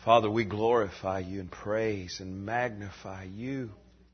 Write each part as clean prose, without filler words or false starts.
Father, we glorify You and praise and magnify You.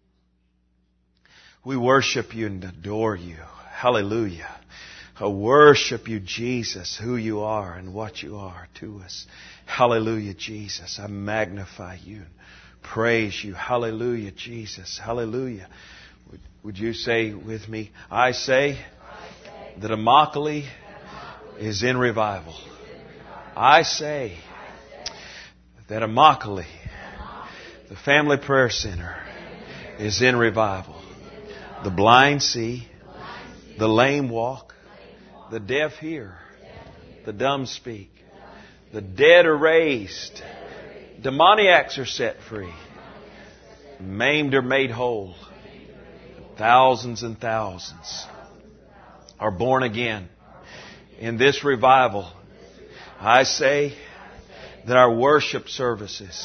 We worship You and adore You. Hallelujah. I worship You, Jesus, who You are and what You are to us. Hallelujah, Jesus. I magnify You and praise You. Hallelujah, Jesus. Hallelujah. Would you say with me, I say that Immokalee is in revival. I say that Immokalee, the Family Prayer Center, is in revival. The blind see, the lame walk, the deaf hear, the dumb speak, the dead are raised, demoniacs are set free, maimed are made whole, thousands and thousands are born again. In this revival, I say that our worship services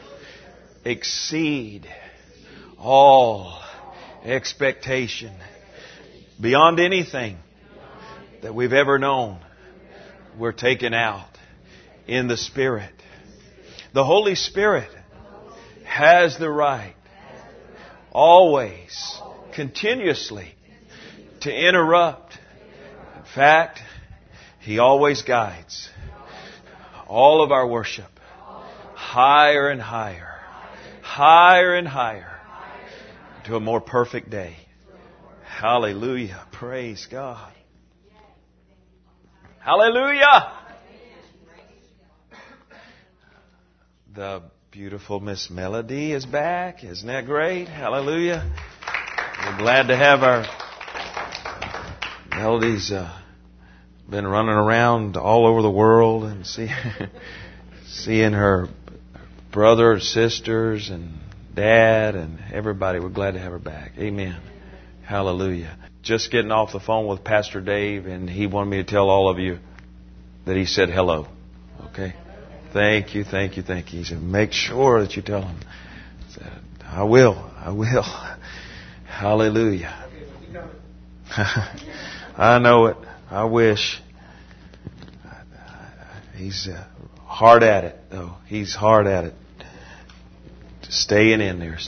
exceed all expectation, beyond anything that we've ever known. We're taken out in the Spirit. The Holy Spirit has the right, always, continuously, to interrupt. In fact, He always guides all of our worship higher and higher, higher and higher, to a more perfect day. Hallelujah. Praise God. Hallelujah. The beautiful Miss Melody is back. Isn't that great? Hallelujah. We're glad to have our Melody's been running around all over the world and seeing her brother, sisters, and dad, and everybody. We're glad to have her back. Amen. Hallelujah. Just getting off the phone with Pastor Dave, and he wanted me to tell all of you that he said hello. Okay? Thank you, thank you, thank you. He said, make sure that you tell him. I said, I will. Hallelujah. I know it. I wish. He's hard at it, though. He's hard at it. Staying in there.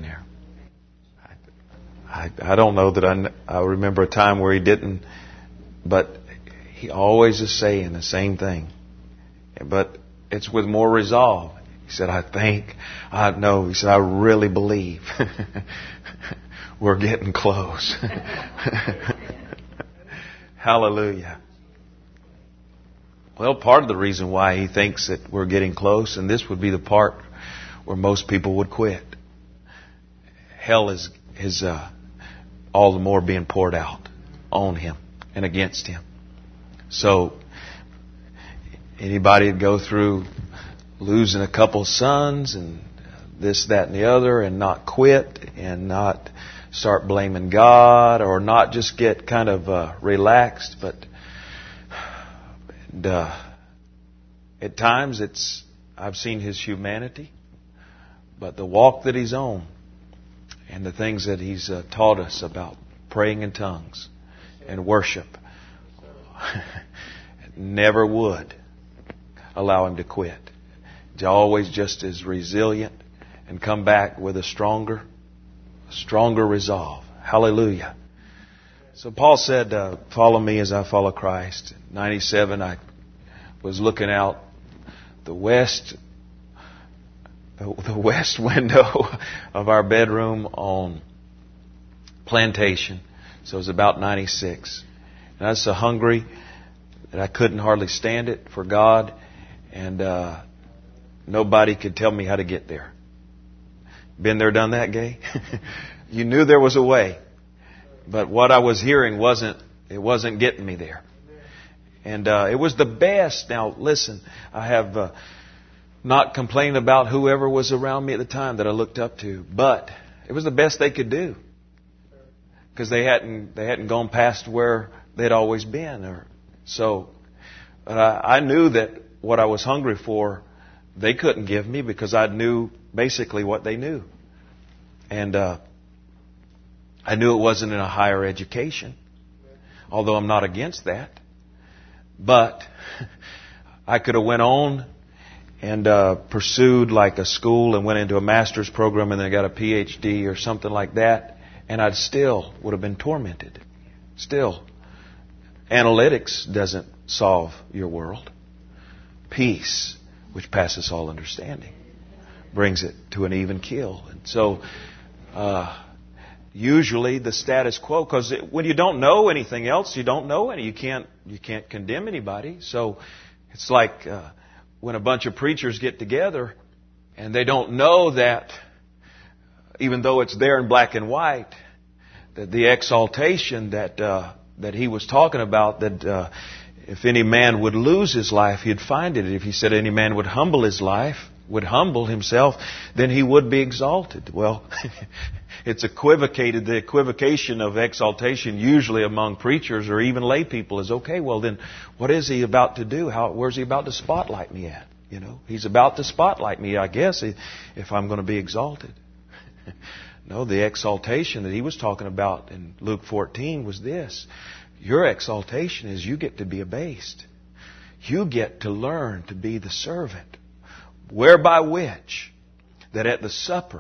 I don't know that I remember a time where he didn't, but he always is saying the same thing. But it's with more resolve. He said, I know. He said, I really believe we're getting close. Hallelujah. Well, part of the reason why he thinks that we're getting close, and this would be the part where most people would quit. Hell is all the more being poured out on him and against him. So anybody would go through losing a couple sons and this, that, and the other, and not quit and not start blaming God, or not just get kind of relaxed, but at times I've seen his humanity, but the walk that he's on and the things that he's taught us about praying in tongues and worship never would allow him to quit. He's always just as resilient and come back with a stronger resolve. Hallelujah. So Paul said, follow me as I follow Christ. In 97, I was looking out the west window of our bedroom on Plantation. So it was about 96. And I was so hungry that I couldn't hardly stand it for God. And nobody could tell me how to get there. Been there, done that, Gay? You knew there was a way. But what I was hearing wasn't getting me there. And it was the best. Now, listen, I have not complained about whoever was around me at the time that I looked up to, but it was the best they could do, because they hadn't gone past where they'd always been. But I knew that what I was hungry for, they couldn't give me, because I knew basically what they knew, and I knew it wasn't in a higher education, although I'm not against that. But I could have went on and pursued like a school and went into a master's program and then got a PhD or something like that, and I still would have been tormented. Still. Analytics doesn't solve your world. Peace, which passes all understanding, brings it to an even keel. And so, usually the status quo, because when you don't know anything else, you don't know any. You can't condemn anybody. So it's like when a bunch of preachers get together and they don't know that, even though it's there in black and white, that the exaltation that he was talking about, that if any man would lose his life, he'd find it. If he said any man would humble his life, would humble himself, then he would be exalted. Well, it's equivocated. The equivocation of exaltation usually among preachers or even lay people is, okay, well then what is he about to do? Where's he about to spotlight me at? You know, he's about to spotlight me, I guess, if I'm going to be exalted. No, the exaltation that he was talking about in Luke 14 was this. Your exaltation is you get to be abased. You get to learn to be the servant. Whereby which, that at the supper,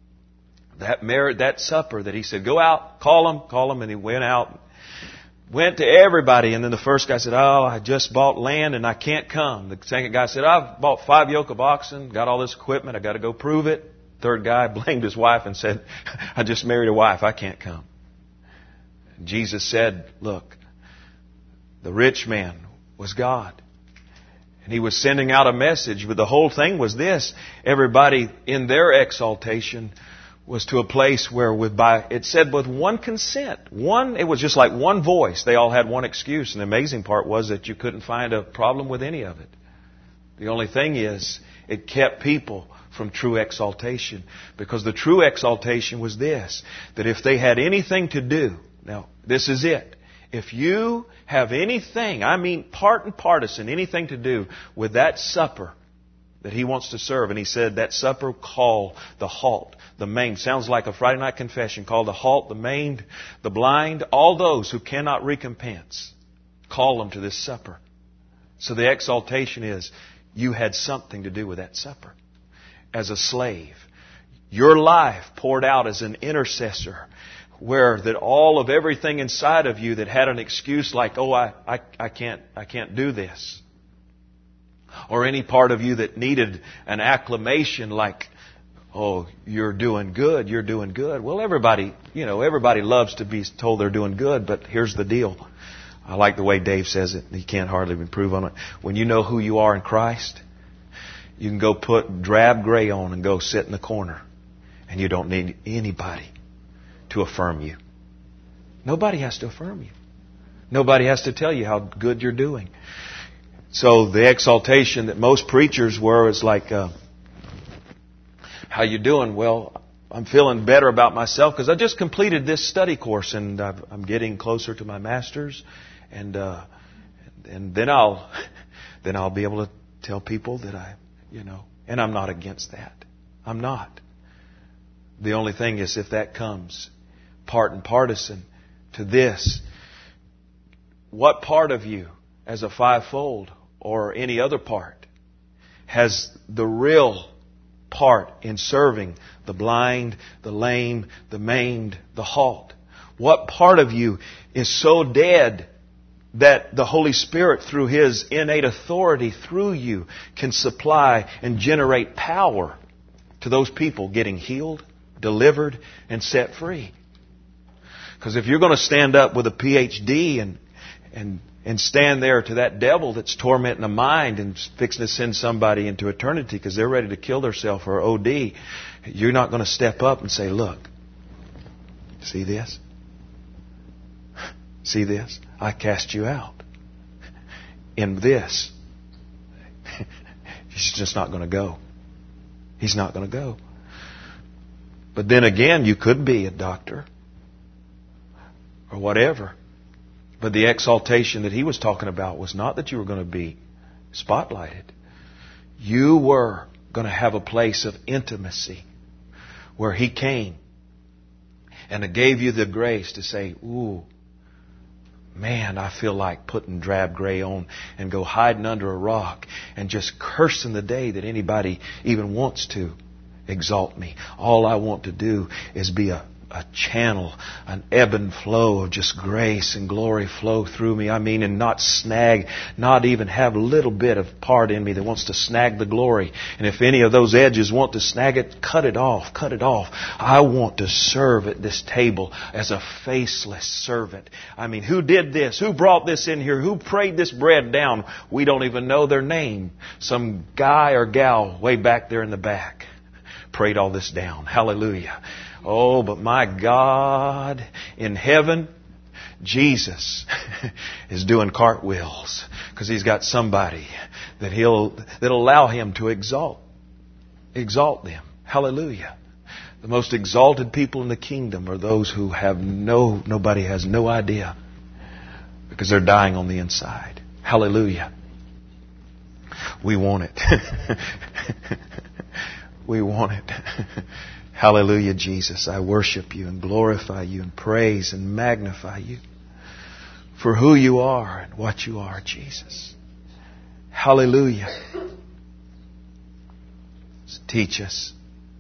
that supper that he said, go out, call him, and he went out, went to everybody, and then the first guy said, oh, I just bought land and I can't come. The second guy said, I've bought 5 yoke of oxen, got all this equipment, I got to go prove it. Third guy blamed his wife and said, I just married a wife, I can't come. And Jesus said, look, the rich man was God. And he was sending out a message, but the whole thing was this. Everybody in their exaltation was to a place where it said with one consent, it was just like one voice. They all had one excuse. And the amazing part was that you couldn't find a problem with any of it. The only thing is, it kept people from true exaltation. Because the true exaltation was this, that if they had anything to do, now this is it. If you have anything, I mean part and partisan, anything to do with that supper that he wants to serve, and he said that supper call the halt, the maimed, sounds like a Friday night confession, call the halt, the maimed, the blind, all those who cannot recompense, call them to this supper. So the exaltation is, you had something to do with that supper. As a slave, your life poured out as an intercessor, where that all of everything inside of you that had an excuse like, oh, I can't do this. Or any part of you that needed an acclamation like, oh, you're doing good. Well, everybody loves to be told they're doing good, but here's the deal. I like the way Dave says it. He can't hardly improve on it. When you know who you are in Christ, you can go put drab gray on and go sit in the corner. And you don't need anybody to affirm you. Nobody has to affirm you. Nobody has to tell you how good you're doing. So the exaltation that most preachers were is like, how you doing? Well, I'm feeling better about myself because I just completed this study course and I'm getting closer to my master's, and then I'll be able to tell people that and I'm not against that. I'm not. The only thing is, if that comes part and partisan to this, what part of you as a fivefold or any other part has the real part in serving the blind, the lame, the maimed, the halt? What part of you is so dead that the Holy Spirit, through His innate authority through you, can supply and generate power to those people getting healed, delivered, and set free? Because if you're going to stand up with a PhD and stand there to that devil that's tormenting the mind and fixing to send somebody into eternity because they're ready to kill themselves or OD, you're not going to step up and say, look, see this? See this? I cast you out. In this. He's just not going to go. He's not going to go. But then again, you could be a doctor or whatever. But the exaltation that he was talking about was not that you were going to be spotlighted. You were going to have a place of intimacy where he came and it gave you the grace to say, ooh, Man, I feel like putting drab gray on and go hiding under a rock and just cursing the day that anybody even wants to exalt me. All I want to do is be a channel, an ebb and flow of just grace and glory flow through me. I mean, and not snag, not even have a little bit of part in me that wants to snag the glory. And if any of those edges want to snag it, cut it off, cut it off. I want to serve at this table as a faceless servant. I mean, who did this? Who brought this in here? Who prayed this bread down? We don't even know their name. Some guy or gal way back there in the back prayed all this down. Hallelujah. Oh, but my God in heaven, Jesus is doing cartwheels because He's got somebody that'll allow Him to exalt them. Hallelujah. The most exalted people in the kingdom are those who have nobody has no idea because they're dying on the inside. Hallelujah. We want it. We want it. Hallelujah, Jesus. I worship You and glorify You and praise and magnify You for who You are and what You are, Jesus. Hallelujah. Teach us.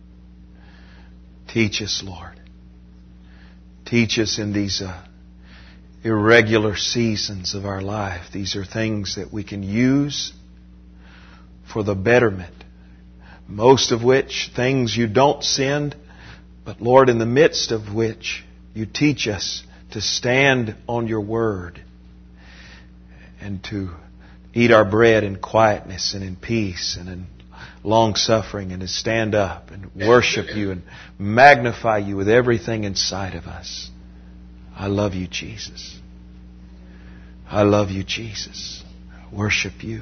Teach us, Lord. Teach us in these irregular seasons of our life. These are things that we can use for the betterment. Most of which things You don't send, but Lord, in the midst of which You teach us to stand on Your word and to eat our bread in quietness and in peace and in long suffering and to stand up and worship You and magnify You with everything inside of us. I love You, Jesus. I love You, Jesus. I worship You.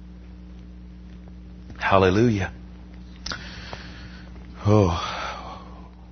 Hallelujah. Oh.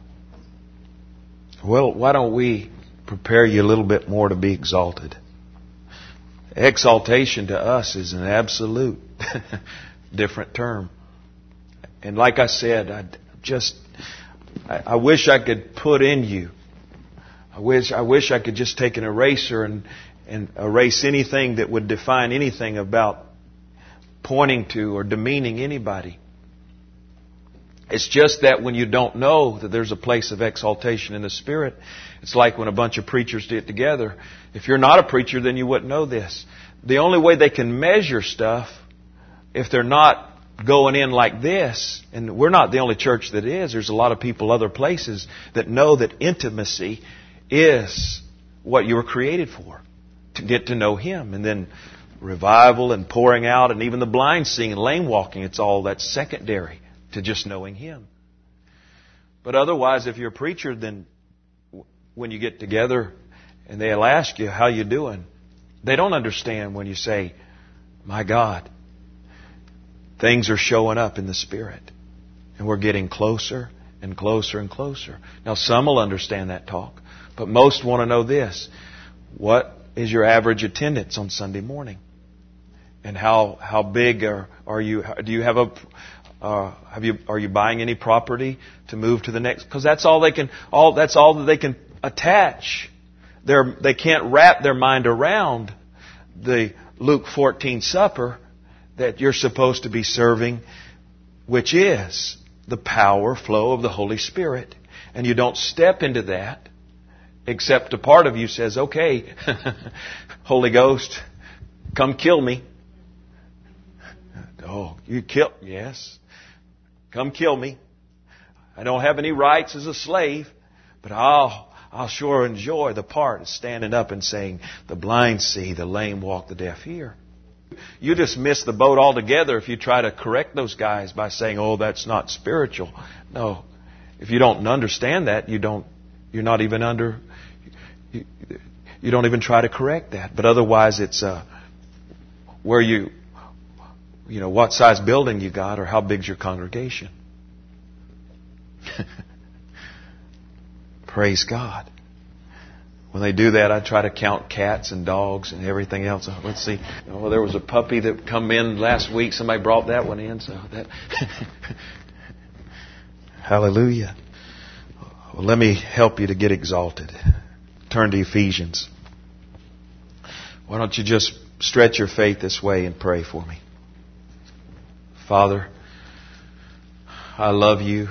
Well, why don't we prepare you a little bit more to be exalted? Exaltation to us is an absolute different term. And like I said, I wish I could put in you. I wish I could just take an eraser and erase anything that would define anything about pointing to or demeaning anybody. It's just that when you don't know that there's a place of exaltation in the Spirit, it's like when a bunch of preachers get together. If you're not a preacher, then you wouldn't know this. The only way they can measure stuff, if they're not going in like this, and we're not the only church that is, there's a lot of people other places that know that intimacy is what you were created for, to get to know Him. And then revival and pouring out and even the blind seeing and lame walking, it's all that's secondary to just knowing Him. But otherwise, if you're a preacher, then when you get together and they'll ask you, how you doing? They don't understand when you say, my God, things are showing up in the Spirit. And we're getting closer and closer and closer. Now, some will understand that talk. But most want to know this. What is your average attendance on Sunday morning? And how big are you? Do you have are you buying any property to move to the next? Because that's all they can. That's all that they can attach. They can't wrap their mind around the Luke 14 supper that you're supposed to be serving, which is the power flow of the Holy Spirit. And you don't step into that except a part of you says, okay, Holy Ghost, come kill me. Oh, you kill? Yes. Come kill me. I don't have any rights as a slave, but I'll sure enjoy the part of standing up and saying, the blind see, the lame walk, the deaf hear. You just miss the boat altogether if you try to correct those guys by saying, oh, that's not spiritual. No. If you don't understand that, you don't even try to correct that. But otherwise it's where what size building you got or how big's your congregation. Praise God. When they do that, I try to count cats and dogs and everything else. Let's see. Oh, there was a puppy that come in last week. Somebody brought that one in. So that. Hallelujah. Well, let me help you to get exalted. Turn to Ephesians. Why don't you just stretch your faith this way and pray for me? Father, I love you,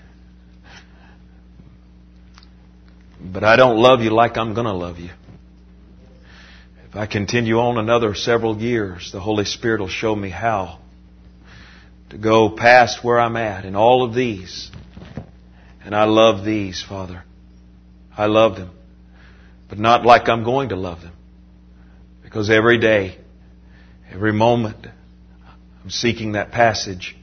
but I don't love you like I'm going to love you. If I continue on another several years, the Holy Spirit will show me how to go past where I'm at in all of these. And I love these, Father. I love them, but not like I'm going to love them. Because every day, every moment, I'm seeking that passage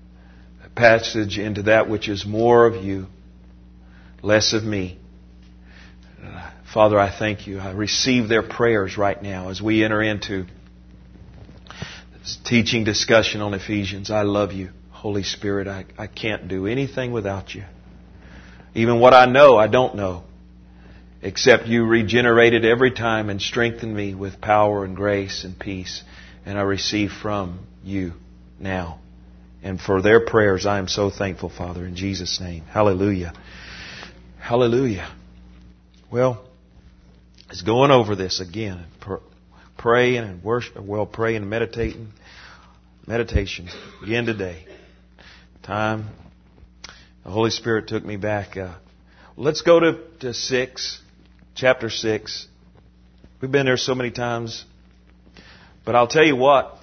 into that which is more of you, less of me. Father, I thank you. I receive their prayers right now as we enter into this teaching discussion on Ephesians. I love you, Holy Spirit. I can't do anything without you. Even what I know, I don't know. Except you regenerated every time and strengthened me with power and grace and peace. And I receive from you now. And for their prayers, I am so thankful, Father, in Jesus' name. Hallelujah. Hallelujah. Well, it's going over this again. Praying and worship, praying and meditating. Meditation again today. Time. The Holy Spirit took me back. Let's go to 6. Chapter 6. We've been there so many times. But I'll tell you what.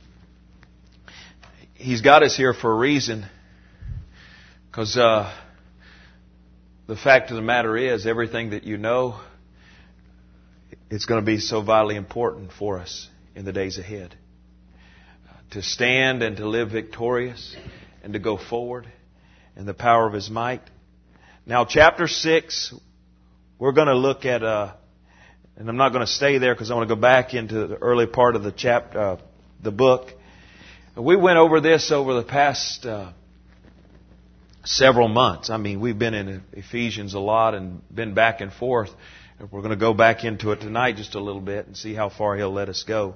He's got us here for a reason. Because the fact of the matter is, everything that you know, it's going to be so vitally important for us in the days ahead. To stand and to live victorious and to go forward in the power of His might. Now, chapter 6, we're going to look at, and I'm not going to stay there because I want to go back into the early part of the book. We went over this over the past several months. I mean, we've been in Ephesians a lot and been back and forth. We're going to go back into it tonight just a little bit and see how far He'll let us go.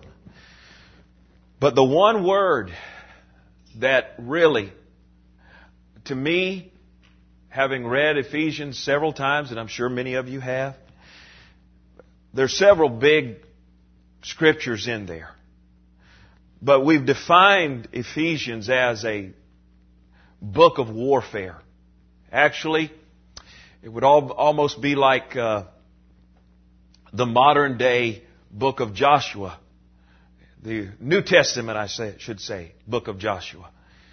But the one word that really, to me, having read Ephesians several times, and I'm sure many of you have, there's several big scriptures in there. But we've defined Ephesians as a book of warfare. Actually, it would almost be like the modern day book of Joshua. The New Testament, should say, book of Joshua.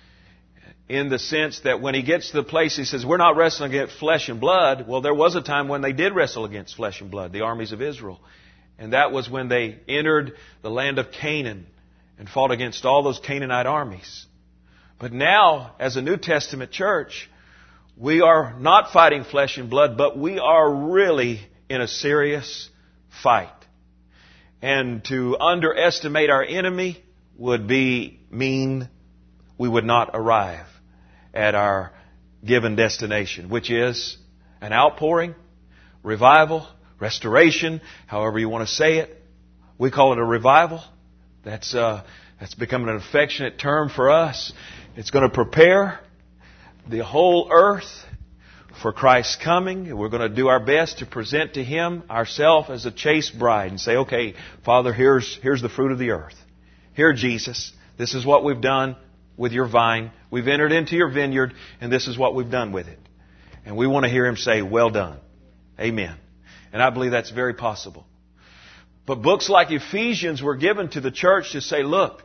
In the sense that when he gets to the place, he says, we're not wrestling against flesh and blood. Well, there was a time when they did wrestle against flesh and blood, the armies of Israel. And that was when they entered the land of Canaan and fought against all those Canaanite armies. But now, as a New Testament church, we are not fighting flesh and blood, but we are really in a serious fight. And to underestimate our enemy would mean we would not arrive at our given destination, which is an outpouring, revival, restoration, however you want to say it. We call it a revival. That's becoming an affectionate term for us. It's going to prepare the whole earth for Christ's coming. We're going to do our best to present to Him ourselves as a chaste bride and say, okay, Father, here's the fruit of the earth. Here, Jesus, this is what we've done with your vine. We've entered into your vineyard, and this is what we've done with it. And we want to hear Him say, well done. Amen. And I believe that's very possible. But books like Ephesians were given to the church to say, look,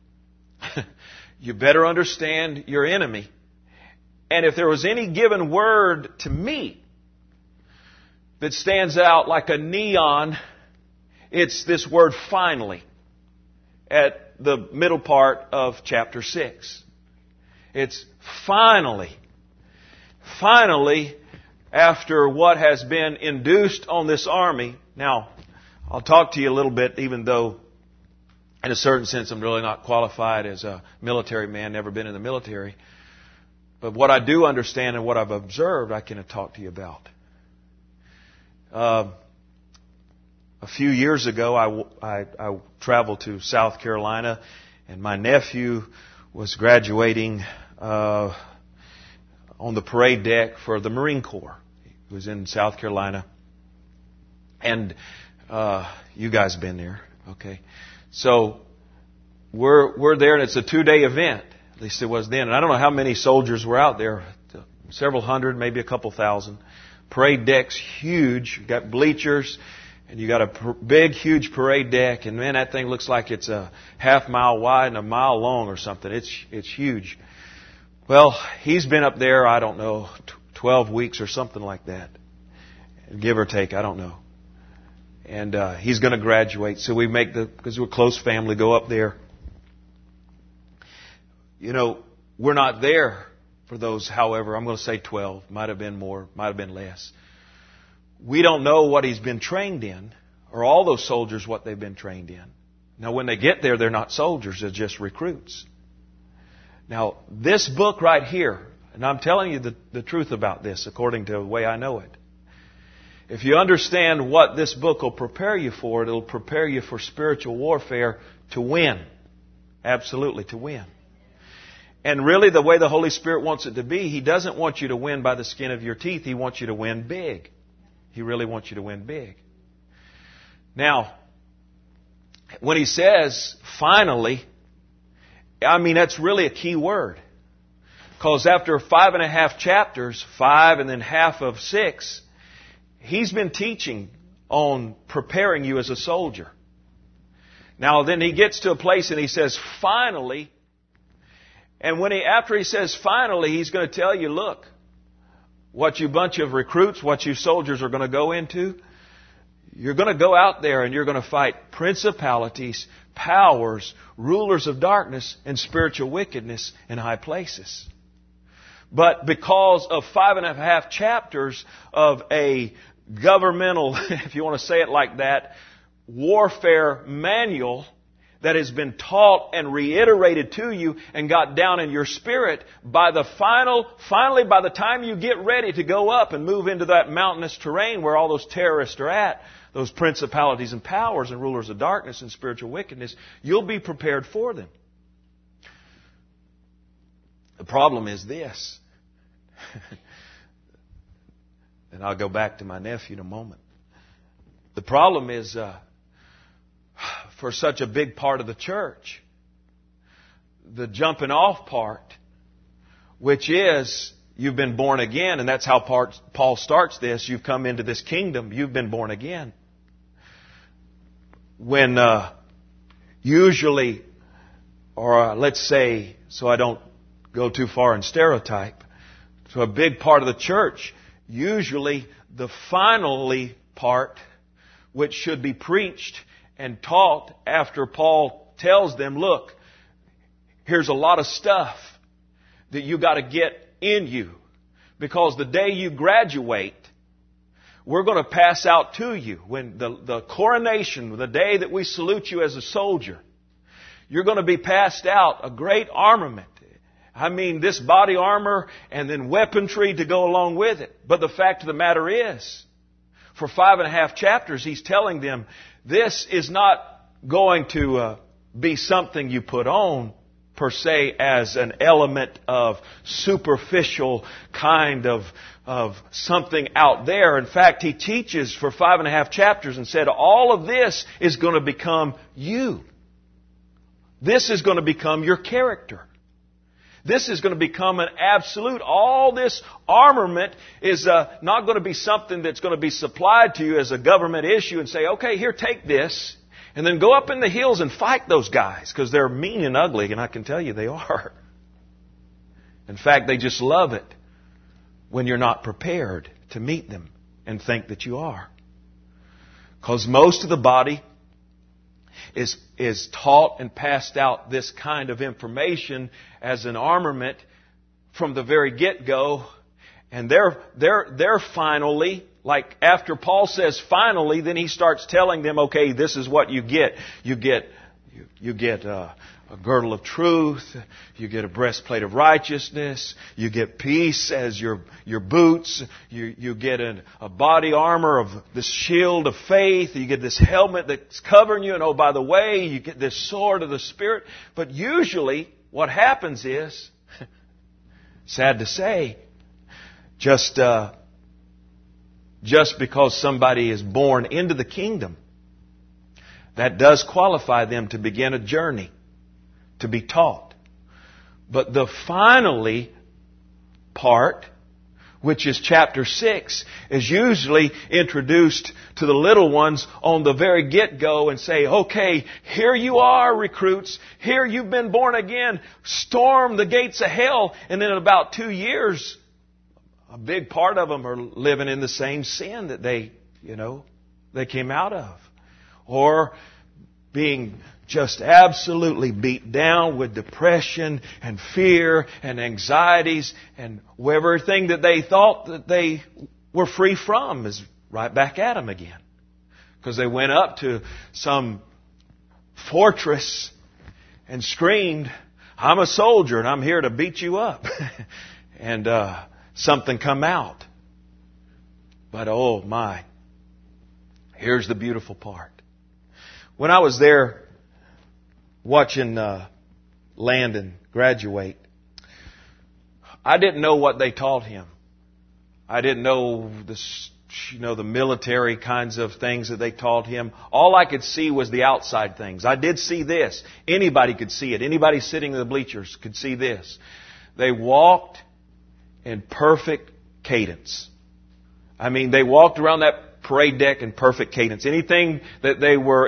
you better understand your enemy. And if there was any given word to me that stands out like a neon, it's this word finally at the middle part of chapter 6. It's finally, after what has been induced on this army. Now, I'll talk to you a little bit, even though in a certain sense I'm really not qualified as a military man, never been in the military. But what I do understand and what I've observed, I can talk to you about. A few years ago, I traveled to South Carolina, and my nephew was graduating on the parade deck for the Marine Corps. He was in South Carolina. And you guys have been there. Okay. So we're there, and it's a 2-day event. At least it was then. And I don't know how many soldiers were out there. Several hundred, maybe a couple thousand. Parade deck's huge. You got bleachers, and you got a big, huge parade deck. And man, that thing looks like it's a half-mile wide and a mile long or something. It's huge. Well, he's been up there, I don't know, 12 weeks or something like that. Give or take, I don't know. And he's going to graduate. So we make because we're a close family, go up there. You know, we're not there for those, however, I'm going to say 12. Might have been more, might have been less. We don't know what he's been trained in, or all those soldiers what they've been trained in. Now, when they get there, they're not soldiers, they're just recruits. Now, this book right here, and I'm telling you the truth about this according to the way I know it. If you understand what this book will prepare you for, it'll prepare you for spiritual warfare to win. Absolutely, to win. And really, the way the Holy Spirit wants it to be, He doesn't want you to win by the skin of your teeth. He wants you to win big. He really wants you to win big. Now, when He says, finally, I mean, that's really a key word. Because after 5.5 chapters, 5 and then half of 6, He's been teaching on preparing you as a soldier. Now, then He gets to a place and He says, finally. And after He says finally, He's going to tell you, look, what you bunch of recruits, what you soldiers are going to go into, you're going to go out there and you're going to fight principalities, powers, rulers of darkness, and spiritual wickedness in high places. But because of 5.5 chapters of a governmental, if you want to say it like that, warfare manual that has been taught and reiterated to you and got down in your spirit, finally by the time you get ready to go up and move into that mountainous terrain where all those terrorists are at, those principalities and powers and rulers of darkness and spiritual wickedness, you'll be prepared for them. The problem is this. And I'll go back to my nephew in a moment. The problem is, for such a big part of the church, the jumping off part, which is you've been born again, and that's how Paul starts this. You've come into this kingdom. You've been born again. When usually, or let's say, so I don't go too far in stereotype, so a big part of the church, usually the finally part, which should be preached and taught after Paul tells them, look, here's a lot of stuff that you got to get in you. Because the day you graduate, we're going to pass out to you. When the coronation, the day that we salute you as a soldier, you're going to be passed out a great armament. I mean, this body armor and then weaponry to go along with it. But the fact of the matter is, for 5.5 chapters, he's telling them, this is not going to be something you put on, per se, as an element of superficial kind of something out there. In fact, he teaches for 5.5 chapters and said, all of this is going to become you. This is going to become your character. This is going to become an absolute. All this armament is not going to be something that's going to be supplied to you as a government issue and say, okay, here, take this. And then go up in the hills and fight those guys because they're mean and ugly, and I can tell you they are. In fact, they just love it when you're not prepared to meet them and think that you are. Because most of the body is taught and passed out this kind of information as an armament from the very get-go. And they're finally, like after Paul says finally, then he starts telling them, okay, this is what you get. You get a girdle of truth. You get a breastplate of righteousness. You get peace as your boots. You get a body armor of this shield of faith. You get this helmet that's covering you. And oh, by the way, you get this sword of the Spirit. But usually what happens is, sad to say, just because somebody is born into the kingdom That does qualify them to begin a journey, to be taught. But the finally part, which is chapter 6, is usually introduced to the little ones on the very get-go and say, okay, here you are, recruits. Here you've been born again. Storm the gates of hell. And then in about 2 years, a big part of them are living in the same sin that they came out of. Or being just absolutely beat down with depression and fear and anxieties, and everything that they thought that they were free from is right back at them again. Because they went up to some fortress and screamed, I'm a soldier and I'm here to beat you up. And something come out. But oh my, here's the beautiful part. When I was there watching Landon graduate, I didn't know what they taught him. I didn't know the military kinds of things that they taught him. All I could see was the outside things. I did see this. Anybody could see it. Anybody sitting in the bleachers could see this. They walked in perfect cadence. I mean, they walked around that parade deck in perfect cadence. Any command that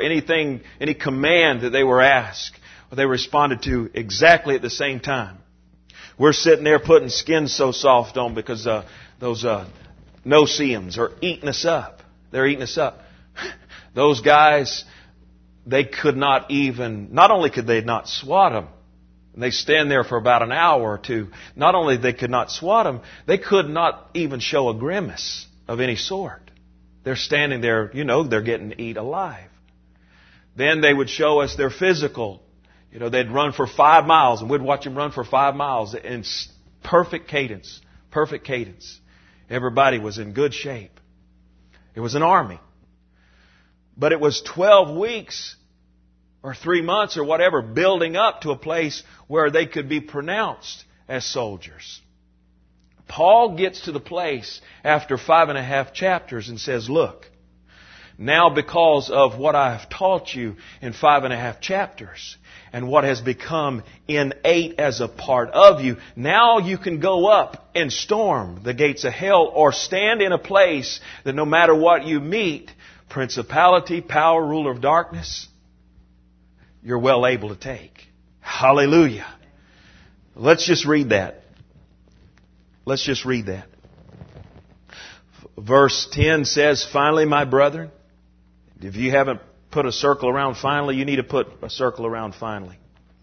they were asked, they responded to exactly at the same time. We're sitting there putting Skin So Soft on because those no-see-ums are eating us up. They're eating us up. Those guys, they could not only could they not swat them, and they stand there for about an hour or two. Not only they could not swat them, they could not even show a grimace of any sort. They're standing there, they're getting eat alive. Then they would show us their physical. They'd run for 5 miles, and we'd watch them run for 5 miles in perfect cadence. Perfect cadence. Everybody was in good shape. It was an army. But it was 12 weeks or 3 months or whatever building up to a place where they could be pronounced as soldiers. Paul gets to the place after 5.5 chapters and says, look, now because of what I have taught you in 5.5 chapters and what has become innate as a part of you, now you can go up and storm the gates of hell or stand in a place that no matter what you meet, principality, power, ruler of darkness, you're well able to take. Hallelujah. Let's just read that. Let's just read that. Verse 10 says, finally, my brethren, if you haven't put a circle around finally, you need to put a circle around finally.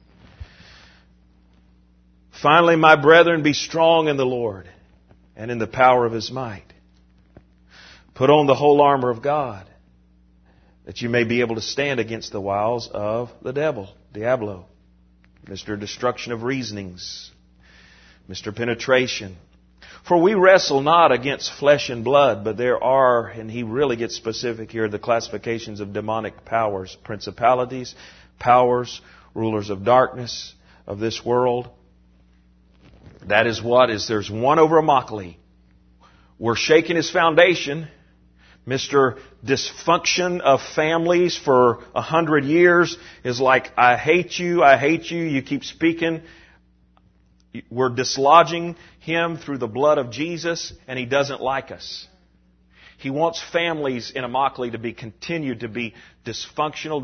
Finally, my brethren, be strong in the Lord and in the power of His might. Put on the whole armor of God, that you may be able to stand against the wiles of the devil, Diablo, Mr. Destruction of Reasonings, Mr. Penetration. For we wrestle not against flesh and blood, but there are, and he really gets specific here, the classifications of demonic powers, principalities, powers, rulers of darkness of this world. That is there's one over Immokalee. We're shaking his foundation. Mr. Dysfunction of families for 100 years is like, I hate you, you keep speaking. We're dislodging him through the blood of Jesus, and he doesn't like us. He wants families in Immokalee to be continued to be dysfunctional.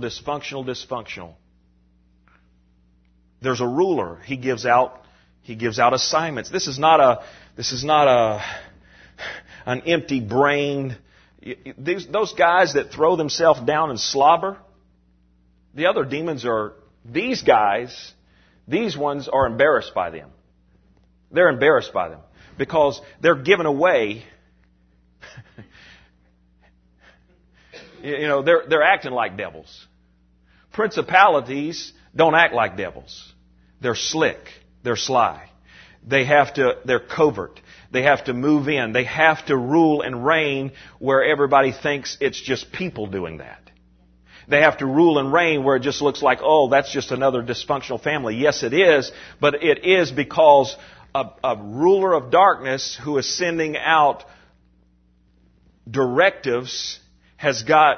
There's a ruler. He gives out assignments. This is not an empty brain. Those guys that throw themselves down and slobber, the other demons are these guys. These ones are embarrassed by them. They're embarrassed by them because they're given away. They're acting like devils. Principalities don't act like devils. They're slick. They're sly. They're covert. They have to move in. They have to rule and reign where everybody thinks it's just people doing that. They have to rule and reign where it just looks like, oh, that's just another dysfunctional family. Yes, it is, but it is because a ruler of darkness who is sending out directives has got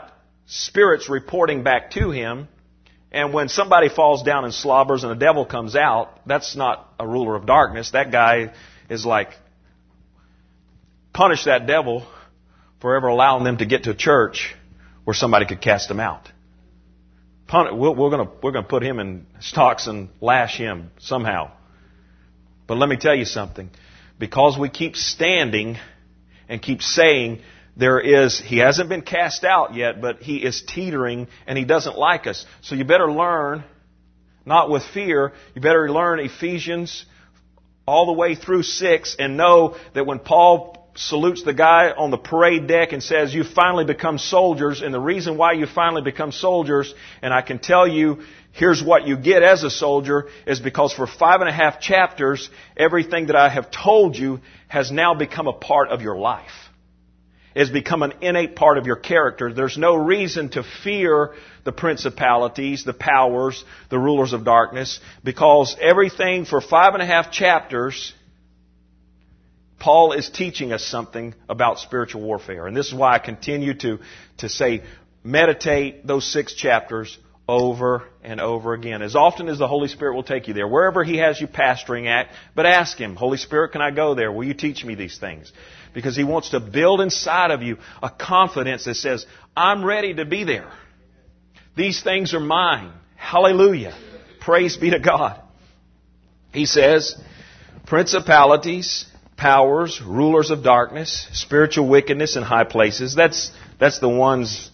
spirits reporting back to him. And when somebody falls down and slobbers and the devil comes out, that's not a ruler of darkness. That guy is like, punish that devil for ever allowing them to get to a church where somebody could cast them out. We're going to put him in stocks and lash him somehow. But let me tell you something. Because we keep standing and keep saying he hasn't been cast out yet, but he is teetering and he doesn't like us. So you better learn, not with fear, you better learn Ephesians all the way through 6 and know that when Paul salutes the guy on the parade deck and says, you finally become soldiers, and the reason why you finally become soldiers, and I can tell you, here's what you get as a soldier, is because for 5.5 chapters, everything that I have told you has now become a part of your life. It has become an innate part of your character. There's no reason to fear the principalities, the powers, the rulers of darkness, because everything for 5.5 chapters, Paul is teaching us something about spiritual warfare. And this is why I continue to say, meditate those 6 chapters over and over again. As often as the Holy Spirit will take you there, wherever He has you pastoring at, but ask Him, Holy Spirit, can I go there? Will you teach me these things? Because He wants to build inside of you a confidence that says, I'm ready to be there. These things are mine. Hallelujah. Praise be to God. He says, principalities, powers, rulers of darkness, spiritual wickedness in high places. That's the ones,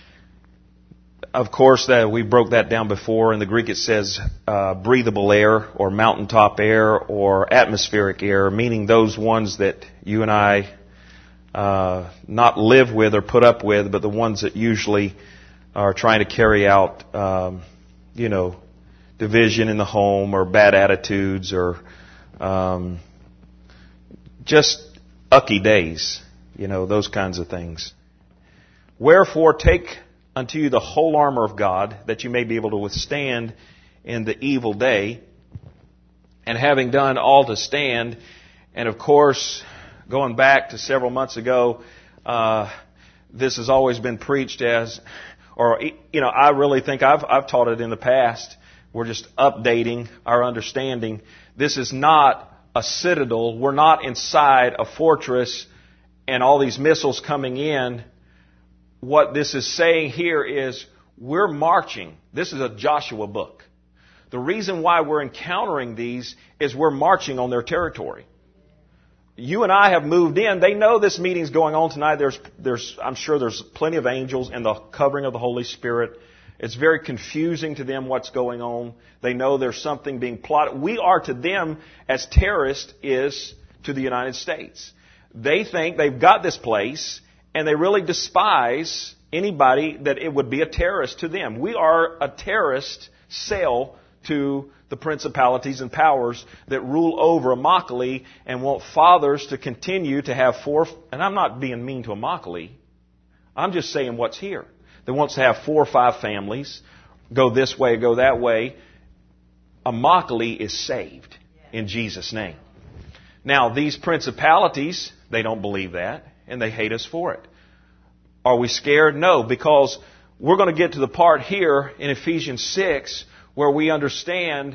of course, that we broke that down before. In the Greek it says breathable air or mountaintop air or atmospheric air, meaning those ones that you and I not live with or put up with, but the ones that usually are trying to carry out, division in the home or bad attitudes or just ucky days, those kinds of things. Wherefore take unto you the whole armor of God, that you may be able to withstand in the evil day, and having done all to stand. And of course, going back to several months ago, this has always been preached as, I really think I've taught it in the past. We're just updating our understanding. This is not a citadel. We're not inside a fortress and all these missiles coming in. What this is saying here is we're marching. This is a Joshua book. The reason why we're encountering these is we're marching on their territory. You and I have moved in. They know this meeting's going on tonight. I'm sure there's plenty of angels and the covering of the Holy Spirit. It's very confusing to them what's going on. They know there's something being plotted. We are to them as terrorist is to the United States. They think they've got this place, and they really despise anybody that it would be a terrorist to them. We are a terrorist cell to the principalities and powers that rule over Immokalee and want fathers to continue to have and I'm not being mean to Immokalee. I'm just saying what's here. That wants to have 4 or 5 families, go this way, go that way. Immokalee is saved in Jesus' name. Now, these principalities, they don't believe that, and they hate us for it. Are we scared? No, because we're going to get to the part here in Ephesians 6 where we understand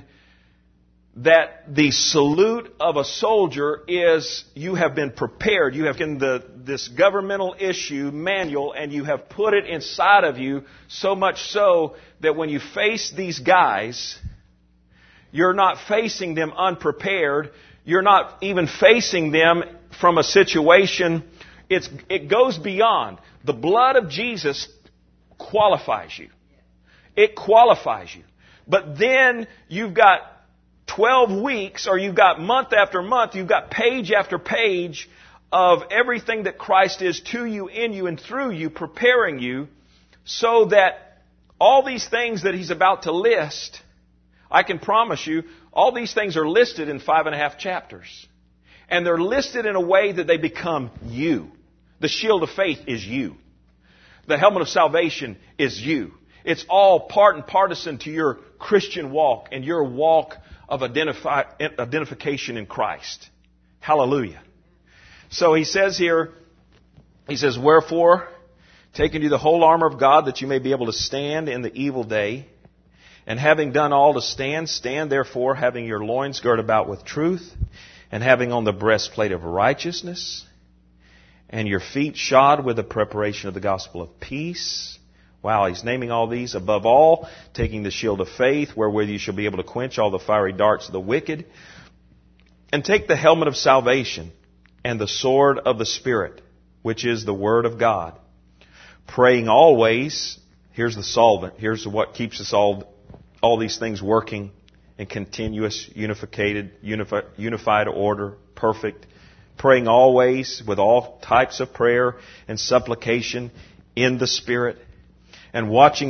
that the salute of a soldier is you have been prepared. You have given this governmental issue manual and you have put it inside of you, so much so that when you face these guys, you're not facing them unprepared. You're not even facing them from a situation. It goes beyond. The blood of Jesus qualifies you. It qualifies you. But then you've got 12 weeks, or you've got month after month, you've got page after page of everything that Christ is to you, in you, and through you, preparing you so that all these things that He's about to list, I can promise you, all these things are listed in 5.5 chapters. And they're listed in a way that they become you. The shield of faith is you. The helmet of salvation is you. It's all part and partisan to your Christian walk and your walk of identification in Christ. Hallelujah. So he says here, wherefore, Take unto you the whole armor of God, that you may be able to stand in the evil day. And having done all to stand, stand therefore, having your loins girt about with truth, and having on the breastplate of righteousness, and your feet shod with the preparation of the gospel of peace. Wow, he's naming all these. Above all, taking the shield of faith, wherewith you shall be able to quench all the fiery darts of the wicked. And take the helmet of salvation and the sword of the Spirit, which is the Word of God. Praying always, here's the solvent, here's what keeps us all these things working in continuous, unified order, perfect. Praying always with all types of prayer and supplication in the Spirit, and watching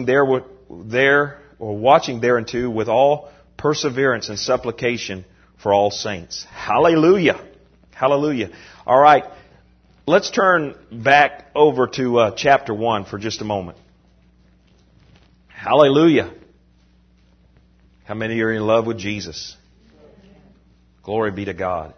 thereunto with all perseverance and supplication for all saints. Hallelujah. Hallelujah. All right. Let's turn back over to chapter 1 for just a moment. Hallelujah. How many are in love with Jesus? Glory be to God.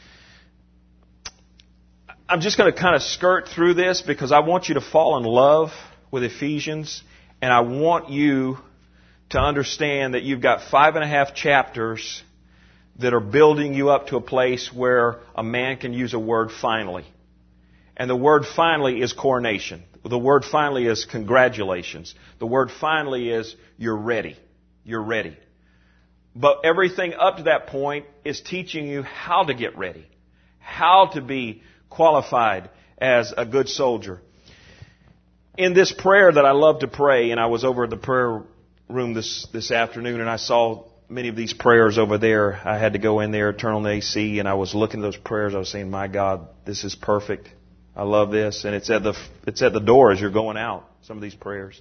I'm just going to kind of skirt through this because I want you to fall in love with Ephesians, and I want you to understand that you've got 5.5 chapters that are building you up to a place where a man can use a word finally. And the word finally is coronation. The word finally is congratulations. The word finally is you're ready. You're ready. But everything up to that point is teaching you how to get ready, how to be qualified as a good soldier. In this prayer that I love to pray, and I was over at the prayer room this afternoon, and I saw many of these prayers over there. I had to go in there, turn on the AC, and I was looking at those prayers. I was saying, my God, this is perfect. I love this. And it's at the door as you're going out, some of these prayers.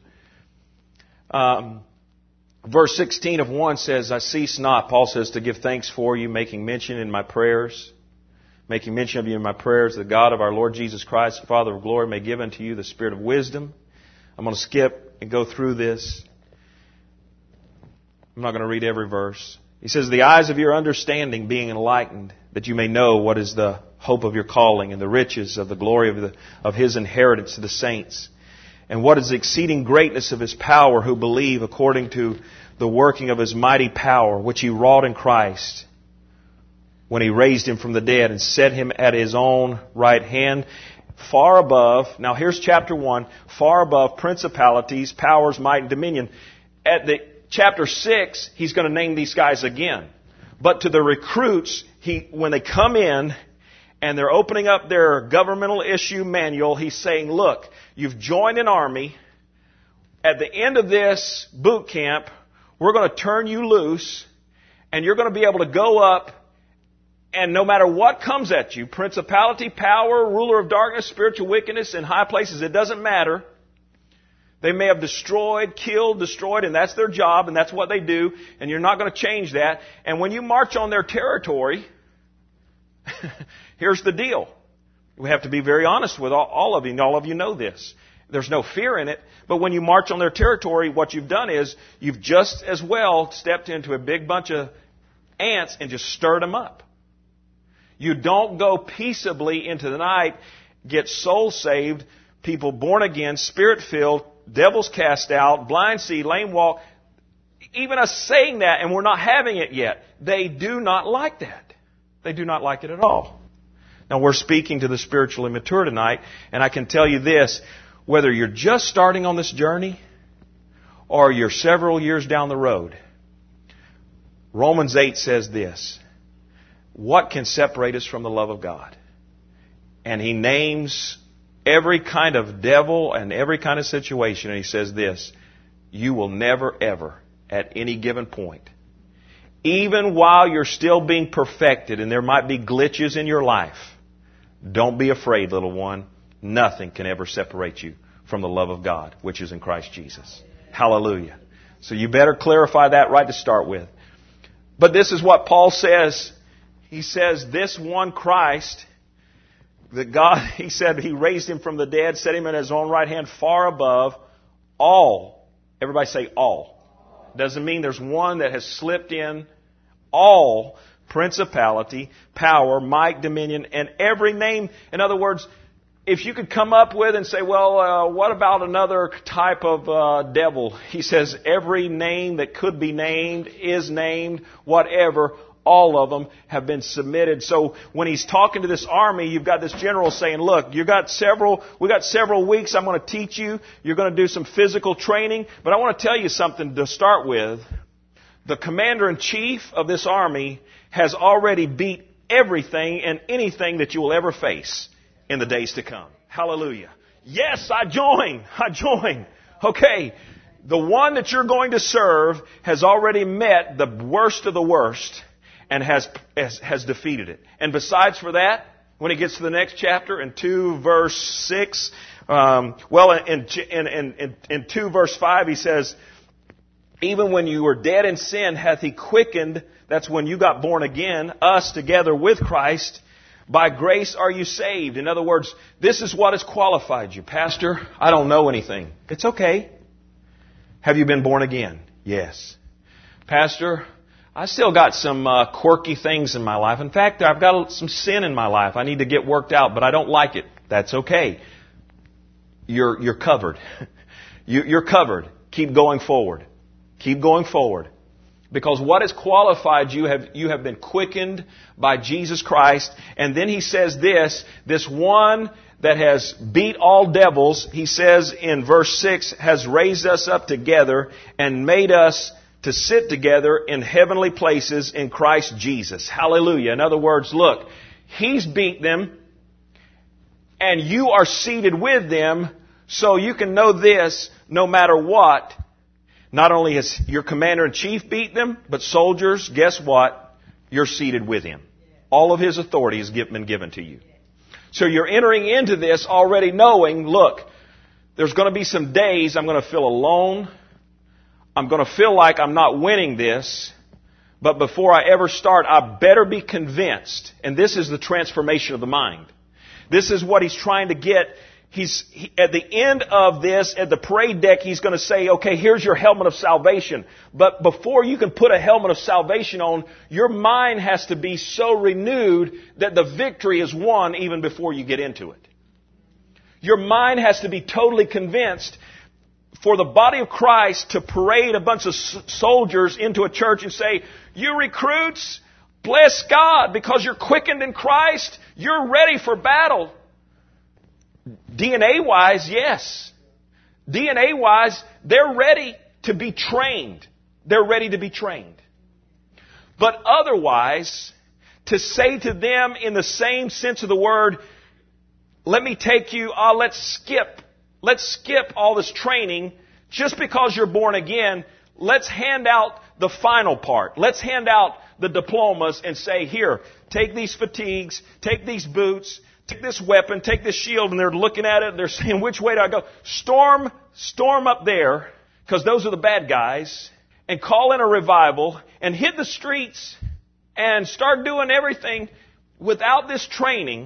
Verse 16 of 1 says, I cease not, Paul says, to give thanks for you, making mention in my prayers, making mention of you in my prayers, the God of our Lord Jesus Christ, the Father of glory, may give unto you the spirit of wisdom. I'm going to skip and go through this. I'm not going to read every verse. He says, the eyes of your understanding being enlightened, that you may know what is the hope of your calling and the riches of the glory of His inheritance to the saints, and what is the exceeding greatness of His power who believe according to the working of His mighty power, which He wrought in Christ when He raised Him from the dead and set Him at His own right hand, far above, now here's chapter 1, far above principalities, powers, might, and dominion. At the chapter 6, he's going to name these guys again. But to the recruits, when they come in and they're opening up their governmental issue manual, he's saying, look, you've joined an army. At the end of this boot camp, we're going to turn you loose, and you're going to be able to go up, and no matter what comes at you, principality, power, ruler of darkness, spiritual wickedness in high places, it doesn't matter. They may have destroyed, and that's their job, and that's what they do, and you're not going to change that. And when you march on their territory, here's the deal. We have to be very honest with all of you, and all of you know this. There's no fear in it, but when you march on their territory, what you've done is you've just as well stepped into a big bunch of ants and just stirred them up. You don't go peaceably into the night, get soul saved, people born again, spirit-filled, devils cast out, blind see, lame walk. Even us saying that, and we're not having it yet, they do not like that. They do not like it at all. Now, we're speaking to the spiritually mature tonight, and I can tell you this, whether you're just starting on this journey or you're several years down the road, Romans 8 says this, what can separate us from the love of God? And he names every kind of devil and every kind of situation, and he says this, you will never, ever, at any given point, even while you're still being perfected and there might be glitches in your life, don't be afraid, little one. Nothing can ever separate you from the love of God, which is in Christ Jesus. Hallelujah. So you better clarify that right to start with. But this is what Paul says. He says this one Christ, that God, he said he raised him from the dead, set him in his own right hand far above all. Everybody say all. Doesn't mean there's one that has slipped in. All principality, power, might, dominion, and every name. In other words, if you could come up with and say, well, what about another type of devil? He says every name that could be named is named, whatever. All of them have been submitted. So when he's talking to this army, you've got this general saying, look, we got several weeks I'm going to teach you. You're going to do some physical training. But I want to tell you something to start with. The commander-in-chief of this army has already beat everything and anything that you will ever face in the days to come. Hallelujah. Yes, I join. Okay. The one that you're going to serve has already met the worst of the worst and has defeated it. And besides for that, when he gets to the next chapter in 2 verse 6, in 2 verse 5 he says, even when you were dead in sin hath he quickened, that's when you got born again, us together with Christ. By grace are you saved. In other words, this is what has qualified you. Pastor, I don't know anything. It's okay. Have you been born again? Yes. Pastor, I still got some quirky things in my life. In fact, I've got some sin in my life. I need to get worked out, but I don't like it. That's okay. You're covered. You're covered. Keep going forward. Keep going forward. Because what has qualified you have been quickened by Jesus Christ. And then he says this one that has beat all devils, he says in verse 6, has raised us up together and made us to sit together in heavenly places in Christ Jesus. Hallelujah. In other words, look, he's beat them and you are seated with them, so you can know this, no matter what. Not only has your commander-in-chief beat them, but soldiers, guess what? You're seated with him. All of his authority has been given to you. So you're entering into this already knowing, look, there's going to be some days I'm going to feel alone. I'm going to feel like I'm not winning this. But before I ever start, I better be convinced. And this is the transformation of the mind. This is what he's trying to get. At the end of this, at the parade deck, he's going to say, okay, here's your helmet of salvation. But before you can put a helmet of salvation on, your mind has to be so renewed that the victory is won even before you get into it. Your mind has to be totally convinced. For the body of Christ to parade a bunch of soldiers into a church and say, you recruits, bless God, because you're quickened in Christ, you're ready for battle. DNA-wise, yes. DNA-wise, they're ready to be trained. They're ready to be trained. But otherwise, to say to them in the same sense of the word, let me take you, let's skip all this training just because you're born again. Let's hand out the final part. Let's hand out the diplomas and say, here, take these fatigues, take these boots, take this weapon, take this shield, and they're looking at it, and they're saying, which way do I go? Storm up there, because those are the bad guys, and call in a revival, and hit the streets, and start doing everything without this training.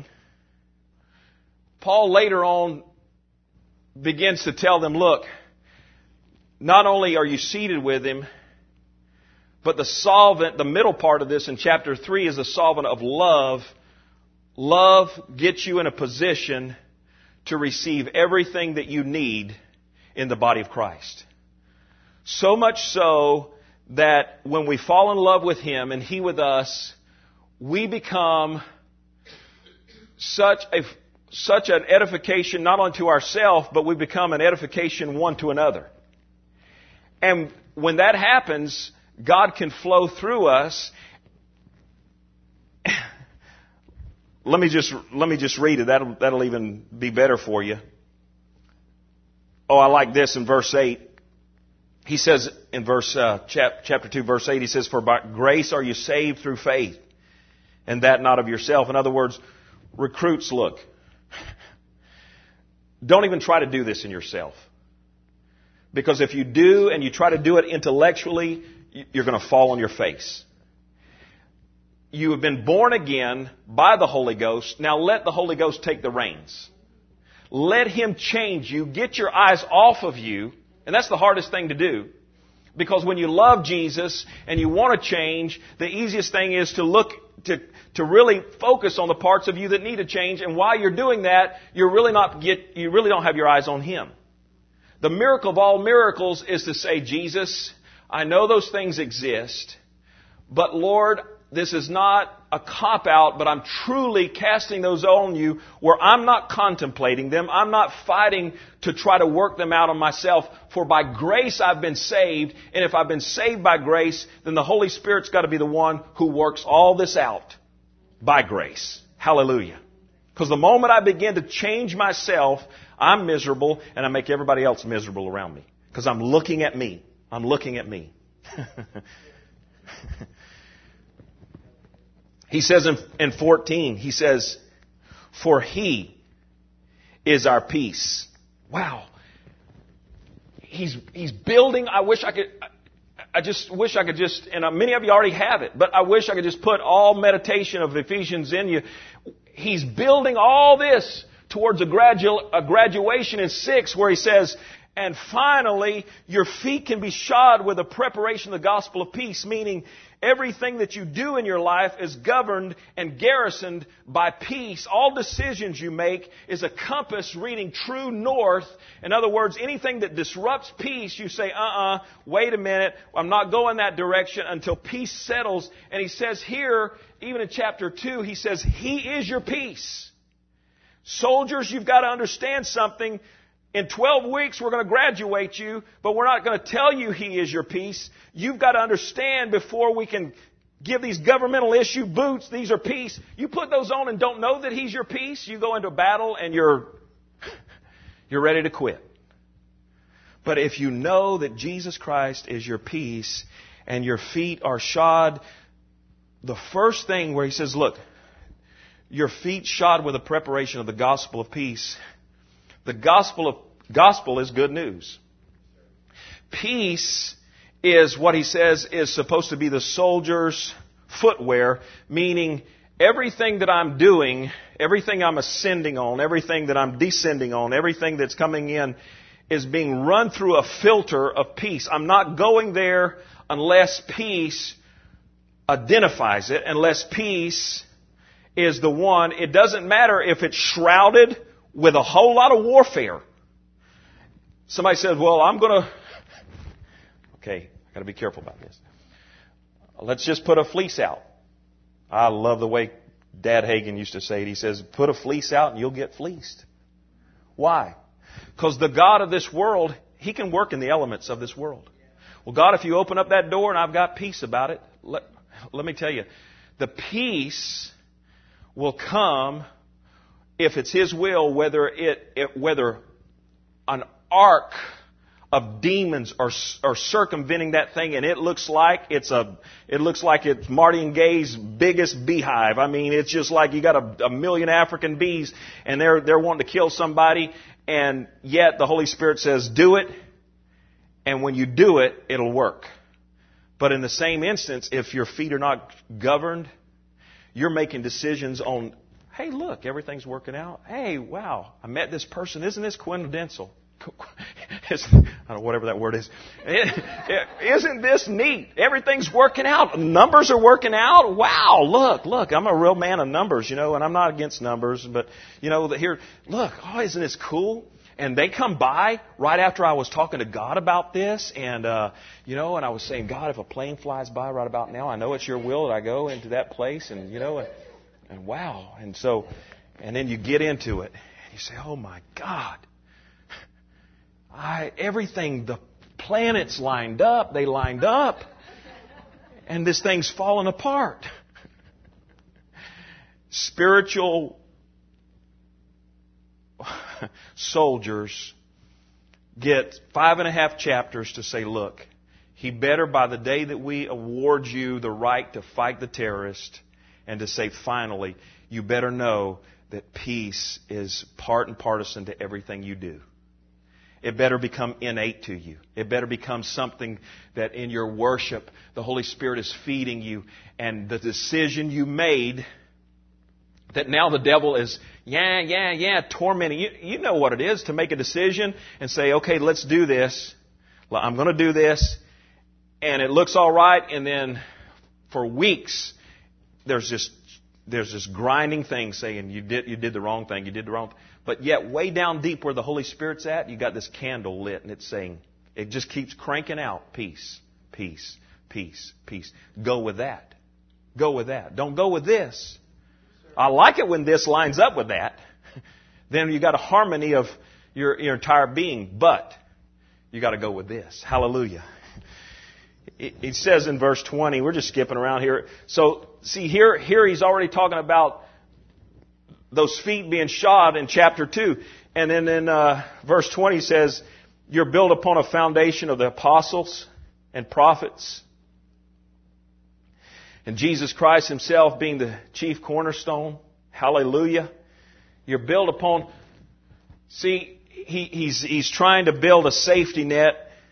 Paul later on begins to tell them, look, not only are you seated with him, but the solvent, the middle part of this in chapter 3 is the solvent of love. Love gets you in a position to receive everything that you need in the body of Christ. So much so that when we fall in love with him and he with us, we become such an edification not only to ourselves, but we become an edification one to another. And when that happens, God can flow through us. Let me just read it. That'll even be better for you. Oh, I like this in verse 8. He says in chapter 2, verse 8, he says, for by grace are you saved through faith, and that not of yourself. In other words, recruits, look, don't even try to do this in yourself. Because if you do and you try to do it intellectually, you're going to fall on your face. You have been born again by the Holy Ghost. Now let the Holy Ghost take the reins. Let him change you. Get your eyes off of you. And that's the hardest thing to do. Because when you love Jesus and you want to change, the easiest thing is to look to really focus on the parts of you that need to change. And while you're doing that, you really don't have your eyes on Him. The miracle of all miracles is to say, Jesus, I know those things exist, but Lord, this is not a cop-out, but I'm truly casting those on you where I'm not contemplating them. I'm not fighting to try to work them out on myself. For by grace I've been saved. And if I've been saved by grace, then the Holy Spirit's got to be the one who works all this out by grace. Hallelujah. Because the moment I begin to change myself, I'm miserable and I make everybody else miserable around me. Because I'm looking at me. I'm looking at me. He says in 14, he says, for He is our peace. Wow. He's building. I just wish I could just, and many of you already have it, but I wish I could just put all meditation of Ephesians in you. He's building all this towards a graduation in 6 where he says, and finally, your feet can be shod with the preparation of the gospel of peace, meaning everything that you do in your life is governed and garrisoned by peace. All decisions you make is a compass reading true north. In other words, anything that disrupts peace, you say, wait a minute, I'm not going that direction until peace settles. And he says here, even in chapter 2, he says, He is your peace. Soldiers, you've got to understand something. In 12 weeks, we're going to graduate you, but we're not going to tell you He is your peace. You've got to understand before we can give these governmental issue boots, these are peace. You put those on and don't know that He's your peace, you go into battle and you're ready to quit. But if you know that Jesus Christ is your peace and your feet are shod, the first thing where he says, look, your feet shod with the preparation of the gospel of peace. The gospel is good news. Peace is what he says is supposed to be the soldier's footwear, meaning everything that I'm doing, everything I'm ascending on, everything that I'm descending on, everything that's coming in is being run through a filter of peace. I'm not going there unless peace identifies it, unless peace is the one. It doesn't matter if it's shrouded with a whole lot of warfare. Somebody says, well, I'm going to... Okay, I've got to be careful about this. Let's just put a fleece out. I love the way Dad Hagin used to say it. He says, put a fleece out and you'll get fleeced. Why? Because the God of this world, He can work in the elements of this world. Well, God, if you open up that door and I've got peace about it, let me tell you, the peace will come if it's His will, whether an ark of demons are circumventing that thing, and it looks like it's Marty and Gay's biggest beehive. I mean, it's just like you got a million African bees, and they're wanting to kill somebody, and yet the Holy Spirit says, do it, and when you do it, it'll work. But in the same instance, if your feet are not governed, you're making decisions on, hey, look, everything's working out. Hey, wow, I met this person. Isn't this coincidental? I don't know, whatever that word is. Isn't this neat? Everything's working out. Numbers are working out. Wow, look, I'm a real man of numbers, and I'm not against numbers, but, here, look, isn't this cool? And they come by right after I was talking to God about this, and, and I was saying, God, if a plane flies by right about now, I know it's your will that I go into that place, and, and wow. And then you get into it, and you say, oh my God. Everything, the planets lined up, they lined up, and this thing's falling apart. Spiritual soldiers get 5.5 chapters to say, look, He better, by the day that we award you the right to fight the terrorist, and to say, finally, you better know that peace is part and partisan to everything you do. It better become innate to you. It better become something that in your worship, the Holy Spirit is feeding you. And the decision you made, that now the devil is, tormenting you. You know what it is to make a decision and say, okay, let's do this. I'm going to do this. And it looks all right. And then for weeks, there's this grinding thing saying you did the wrong thing, you did the wrong thing. But yet way down deep where the Holy Spirit's at, you got this candle lit and it's saying, it just keeps cranking out peace, peace, peace, peace. Go with that. Go with that. Don't go with this. I like it when this lines up with that. Then you got a harmony of your entire being. But you got to go with this. Hallelujah. It says in verse 20, we're just skipping around here. So, see, here he's already talking about those feet being shod in chapter 2. And then in verse 20 says, you're built upon a foundation of the apostles and prophets. And Jesus Christ Himself being the chief cornerstone. Hallelujah. You're built upon... See, he's trying to build a safety net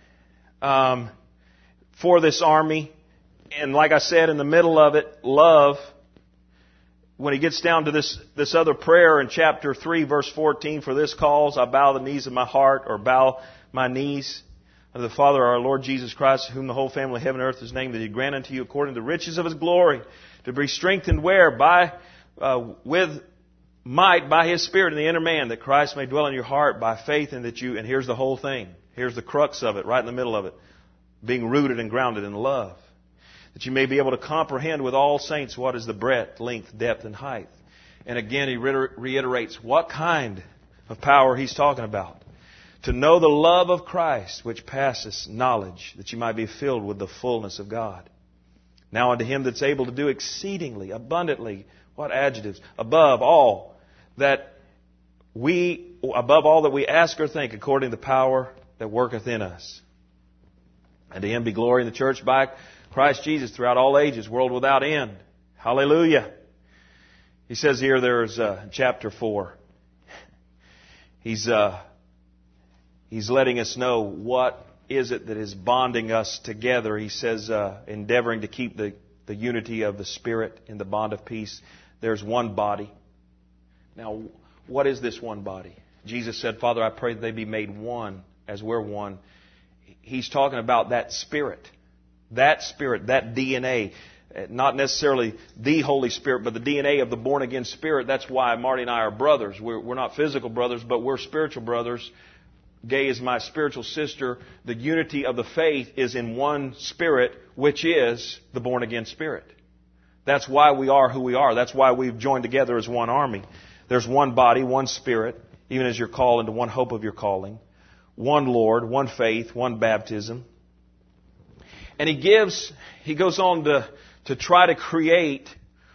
for this army. And like I said, in the middle of it, love. When he gets down to this other prayer in chapter 3, verse 14, for this cause I bow the knees of my heart, or bow my knees unto the Father our Lord Jesus Christ, whom the whole family of heaven and earth is named, that He grant unto you according to the riches of His glory, to be strengthened where? With might by His Spirit in the inner man, that Christ may dwell in your heart by faith, and that you, and here's the whole thing. Here's the crux of it, right in the middle of it. Being rooted and grounded in love. That you may be able to comprehend with all saints what is the breadth, length, depth, and height. And again, he reiterates what kind of power he's talking about. To know the love of Christ, which passeth knowledge, that you might be filled with the fullness of God. Now unto Him that's able to do exceedingly, abundantly, what adjectives? Above all that we ask or think, according to the power that worketh in us. And to Him be glory in the church by Christ Jesus throughout all ages, world without end. Hallelujah. He says here, there's chapter 4. He's letting us know what is it that is bonding us together. He says, endeavoring to keep the unity of the Spirit in the bond of peace. There's one body. Now, what is this one body? Jesus said, Father, I pray that they be made one as we're one. He's talking about that Spirit, that DNA, not necessarily the Holy Spirit, but the DNA of the born-again Spirit. That's why Marty and I are brothers. We're not physical brothers, but we're spiritual brothers. Gay is my spiritual sister. The unity of the faith is in one Spirit, which is the born-again Spirit. That's why we are who we are. That's why we've joined together as one army. There's one body, one Spirit, even as you're called into one hope of your calling. One Lord, one faith, one baptism. And he goes on to try to create,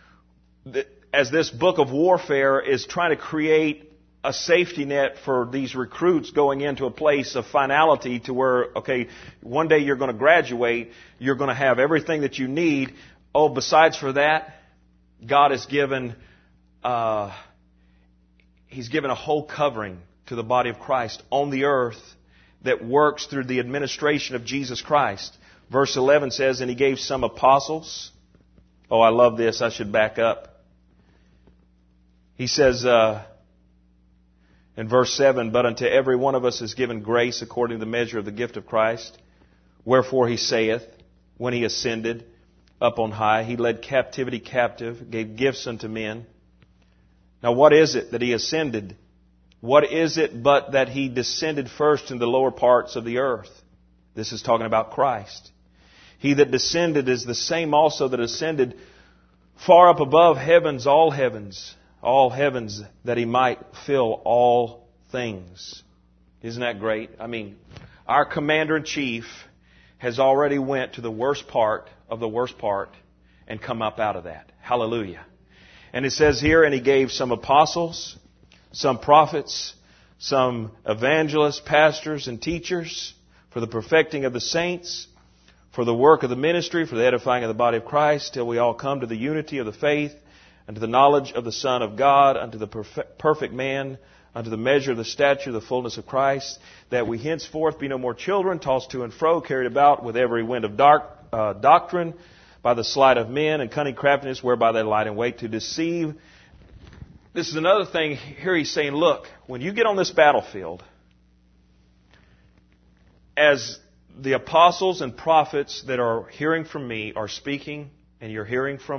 as this book of warfare is trying to create a safety net for these recruits going into a place of finality to where, okay, one day you're going to graduate, you're going to have everything that you need. Oh, besides for that, God has given, He's given a whole covering to the body of Christ on the earth that works through the administration of Jesus Christ. Verse 11 says, and He gave some apostles. Oh, I love this. I should back up. He says in verse 7, but unto every one of us is given grace according to the measure of the gift of Christ. Wherefore He saith, when He ascended up on high, He led captivity captive, gave gifts unto men. Now what is it that He ascended? What is it but that He descended first in the lower parts of the earth? This is talking about Christ. He that descended is the same also that ascended far up above heavens, all heavens, that He might fill all things. Isn't that great? I mean, our Commander-in-Chief has already went to the worst part of the worst part and come up out of that. Hallelujah. And it says here, and He gave some apostles, some prophets, some evangelists, pastors, and teachers for the perfecting of the saints, for the work of the ministry, for the edifying of the body of Christ, till we all come to the unity of the faith, and to the knowledge of the Son of God, unto the perfect man, unto the measure of the stature of the fullness of Christ, that we henceforth be no more children, tossed to and fro, carried about with every wind of doctrine, by the sleight of men and cunning craftiness, whereby they lie in wait to deceive. This is another thing here. He's saying, look, when you get on this battlefield, as the apostles and prophets that are hearing from me are speaking, and you're hearing from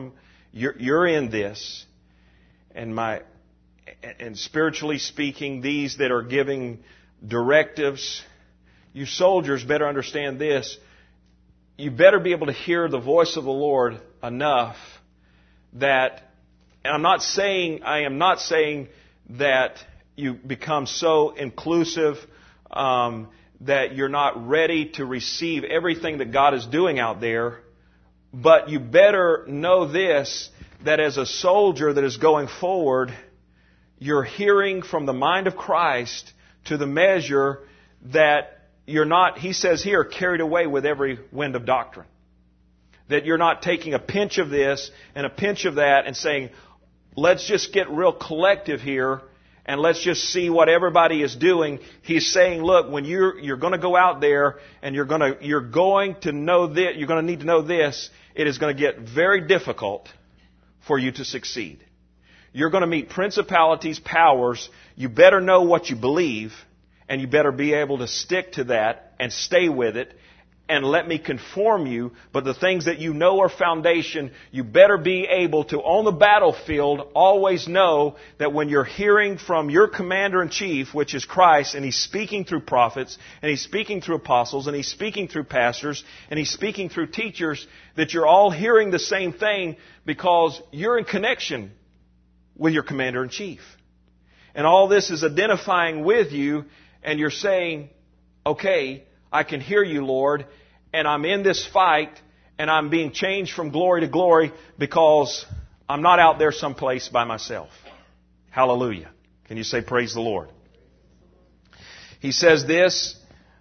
You're in this, and spiritually speaking, these that are giving directives, you soldiers better understand this. You better be able to hear the voice of the Lord enough that, and I am not saying that you become so inclusive that you're not ready to receive everything that God is doing out there. But you better know this, that as a soldier that is going forward, you're hearing from the mind of Christ to the measure that you're not, he says here, carried away with every wind of doctrine. That you're not taking a pinch of this and a pinch of that and saying, let's just get real collective here and let's just see what everybody is doing. He's saying, look, when you're going to go out there and you're going to know this, you're going to need to know this, it is going to get very difficult for you to succeed. You're going to meet principalities, powers. You better know what you believe, and you better be able to stick to that and stay with it and let me conform you. But the things that you know are foundation, you better be able to, on the battlefield, always know that when you're hearing from your commander-in-chief, which is Christ, and He's speaking through prophets, and He's speaking through apostles, and He's speaking through pastors, and He's speaking through teachers, that you're all hearing the same thing because you're in connection with your commander-in-chief. And all this is identifying with you, and you're saying, okay, I can hear you, Lord, and I'm in this fight, and I'm being changed from glory to glory because I'm not out there someplace by myself. Hallelujah. Can you say praise the Lord? He says this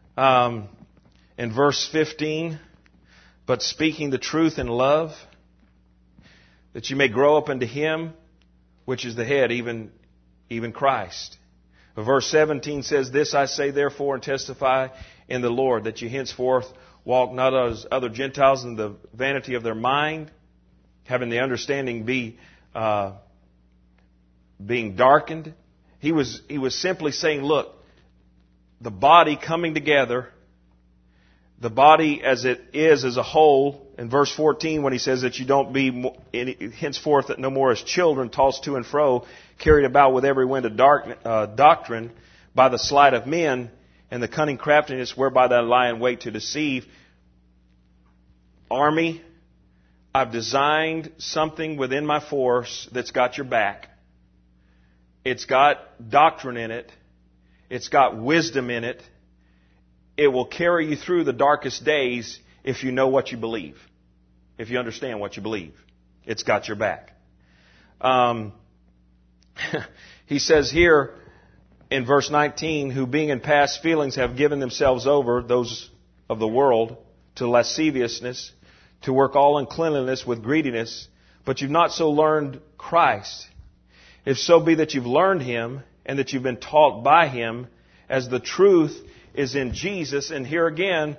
in verse 15, but speaking the truth in love, that you may grow up into Him, which is the head, even Christ. Verse 17 says, this I say therefore and testify in the Lord, that you henceforth walk not as other Gentiles in the vanity of their mind, having the understanding being darkened. He was simply saying, look, the body coming together, the body as it is as a whole. In verse 14, when he says that you don't be henceforth that no more as children tossed to and fro, carried about with every wind of doctrine by the sleight of men and the cunning craftiness whereby they lie in wait to deceive. Army, I've designed something within my force that's got your back. It's got doctrine in it. It's got wisdom in it. It will carry you through the darkest days if you know what you believe. If you understand what you believe. It's got your back. He says here in verse 19, who being in past feelings have given themselves over, those of the world, to lasciviousness, to work all uncleanliness with greediness, but you've not so learned Christ. If so be that you've learned Him, and that you've been taught by Him, as the truth is in Jesus. And here again,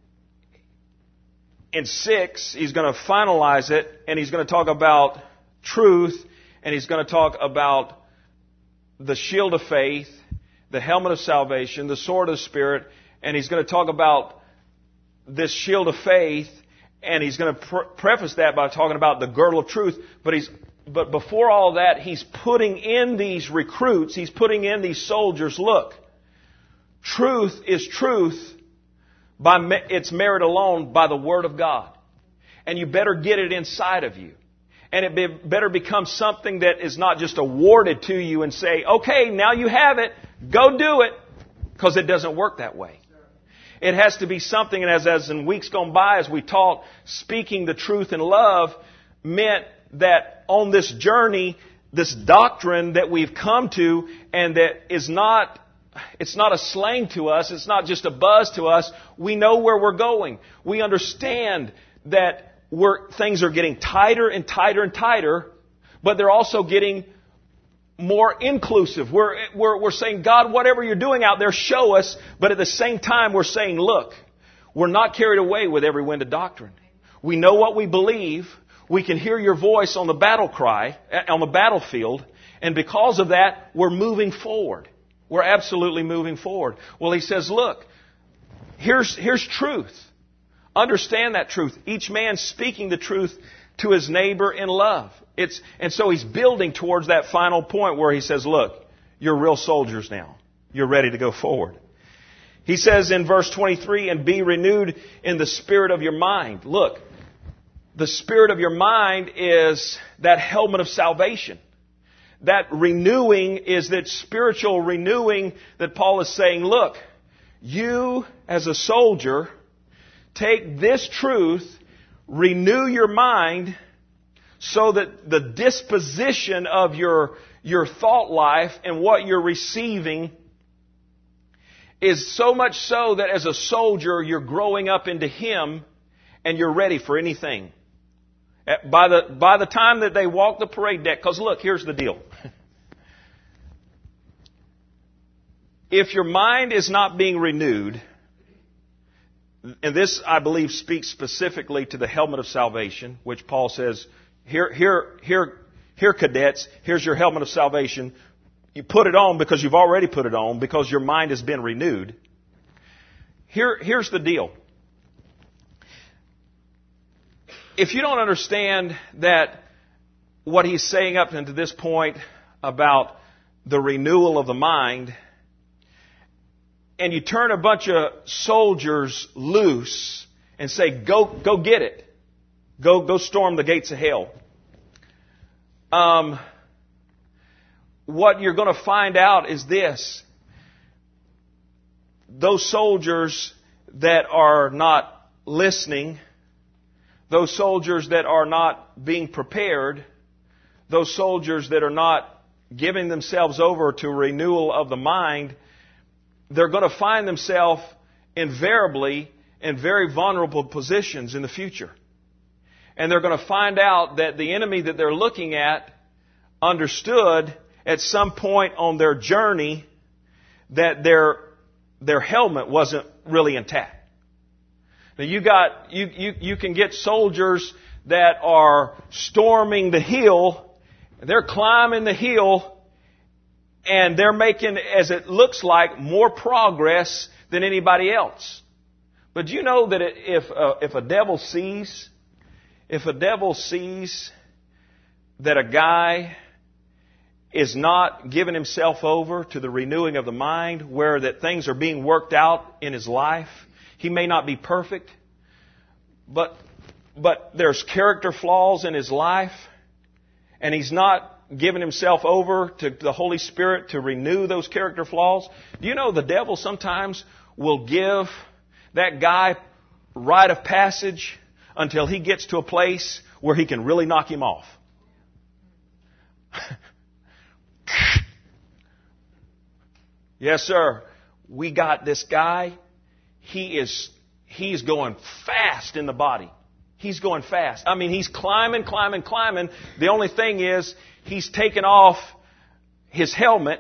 in 6, he's going to finalize it, and he's going to talk about truth, and he's going to talk about the shield of faith, the helmet of salvation, the sword of the Spirit, and he's going to talk about this shield of faith, and he's going to preface that by talking about the girdle of truth. But before all that, he's putting in these recruits, he's putting in these soldiers, look, truth is truth by its merit alone by the Word of God. And you better get it inside of you. And it better become something that is not just awarded to you and say, okay, now you have it, go do it. Because it doesn't work that way. It has to be something, and as in weeks gone by, as we taught, speaking the truth in love meant that on this journey, this doctrine that we've come to, and that is not, it's not a slang to us, it's not just a buzz to us. We know where we're going. We understand that things are getting tighter and tighter and tighter, but they're also getting more inclusive. We're saying, God, whatever you're doing out there, show us. But at the same time, we're saying, look, we're not carried away with every wind of doctrine. We know what we believe. We can hear your voice on the battle cry, on the battlefield. And because of that, we're moving forward. We're absolutely moving forward. Well, he says, look, here's truth. Understand that truth. Each man speaking the truth to his neighbor in love. And so he's building towards that final point where he says, look, you're real soldiers now. You're ready to go forward. He says in verse 23, and be renewed in the spirit of your mind. Look, the spirit of your mind is that helmet of salvation. That renewing is that spiritual renewing that Paul is saying, look, you as a soldier, take this truth, renew your mind so that the disposition of your thought life and what you're receiving is so much so that as a soldier you're growing up into Him and you're ready for anything. By the time that they walk the parade deck, because look, here's the deal. If your mind is not being renewed, and this, I believe, speaks specifically to the helmet of salvation, which Paul says, here, cadets, here's your helmet of salvation. You put it on because you've already put it on, because your mind has been renewed. Here's the deal. If you don't understand that what he's saying up until this point about the renewal of the mind, and you turn a bunch of soldiers loose and say, go get it. Go storm the gates of hell. What you're going to find out is this. Those soldiers that are not listening, those soldiers that are not being prepared, those soldiers that are not giving themselves over to renewal of the mind, they're going to find themselves invariably in very vulnerable positions in the future. And they're going to find out that the enemy that they're looking at understood at some point on their journey that their helmet wasn't really intact. Now you can get soldiers that are storming the hill, they're climbing the hill, and they're making, as it looks like, more progress than anybody else. But do you know that if a devil sees that a guy is not giving himself over to the renewing of the mind, where that things are being worked out in his life, he may not be perfect, but there's character flaws in his life, and he's not giving himself over to the Holy Spirit to renew those character flaws. Do you know the devil sometimes will give that guy rite of passage until he gets to a place where he can really knock him off? Yes, sir. We got this guy. He's going fast in the body. He's going fast. I mean, he's climbing. The only thing is, he's taken off his helmet.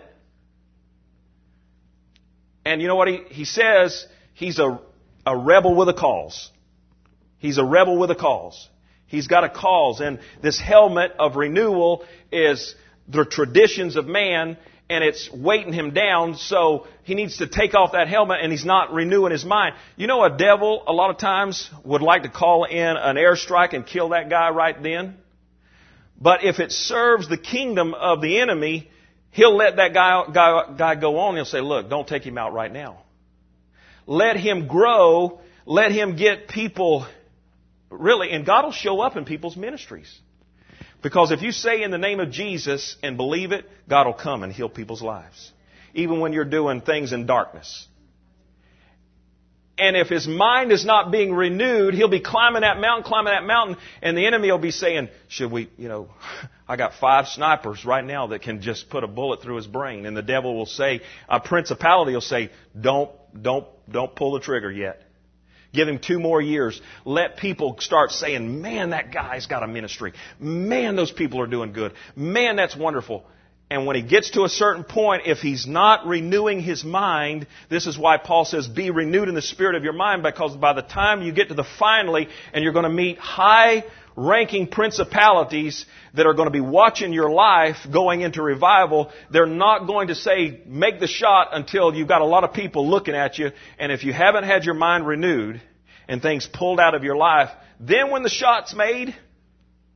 And you know what he says? He's a rebel with a cause. He's a rebel with a cause. He's got a cause. And this helmet of renewal is the traditions of man, and it's weighting him down, so he needs to take off that helmet, and he's not renewing his mind. You know, a devil, a lot of times, would like to call in an airstrike and kill that guy right then. But if it serves the kingdom of the enemy, he'll let that guy go on. He'll say, look, don't take him out right now. Let him grow. Let him get people, really, and God will show up in people's ministries. Because if you say in the name of Jesus and believe it, God will come and heal people's lives. Even when you're doing things in darkness. And if his mind is not being renewed, he'll be climbing that mountain, and the enemy will be saying, should we, I got 5 snipers right now that can just put a bullet through his brain. And the devil will say, a principality will say, don't pull the trigger yet. Give him 2 more years. Let people start saying, man, that guy's got a ministry. Man, those people are doing good. Man, that's wonderful. And when he gets to a certain point, if he's not renewing his mind, this is why Paul says, be renewed in the spirit of your mind, because by the time you get to the finally, and you're going to meet high-ranking principalities that are going to be watching your life going into revival, they're not going to say, make the shot until you've got a lot of people looking at you. And if you haven't had your mind renewed and things pulled out of your life, then when the shot's made,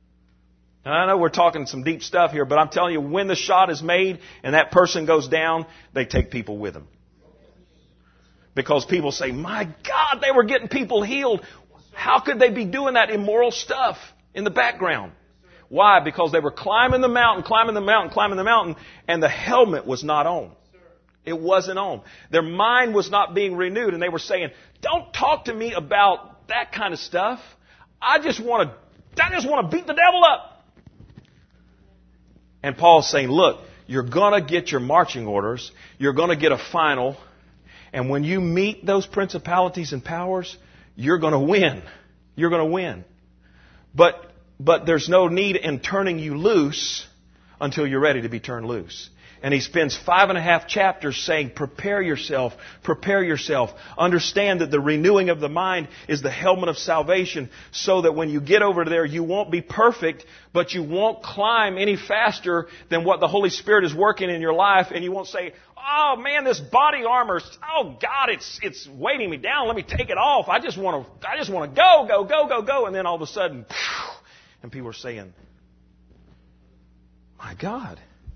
And I know we're talking some deep stuff here, but I'm telling you, when the shot is made and that person goes down, they take people with them. Because people say, my God, they were getting people healed. How could they be doing that immoral stuff in the background? Why? Because they were climbing the mountain, and the helmet was not on. It wasn't on. Their mind was not being renewed, and they were saying, don't talk to me about that kind of stuff. I just want to beat the devil up. And Paul's saying, look, you're going to get your marching orders. You're going to get a final. And when you meet those principalities and powers, you're going to win. You're going to win. But there's no need in turning you loose until you're ready to be turned loose. And he spends 5.5 chapters saying, prepare yourself, prepare yourself. Understand that the renewing of the mind is the helmet of salvation, so that when you get over there, you won't be perfect, but you won't climb any faster than what the Holy Spirit is working in your life. And you won't say, oh man, this body armor, oh God, it's weighting me down. Let me take it off. I just want to go. And then all of a sudden, and people are saying, my God.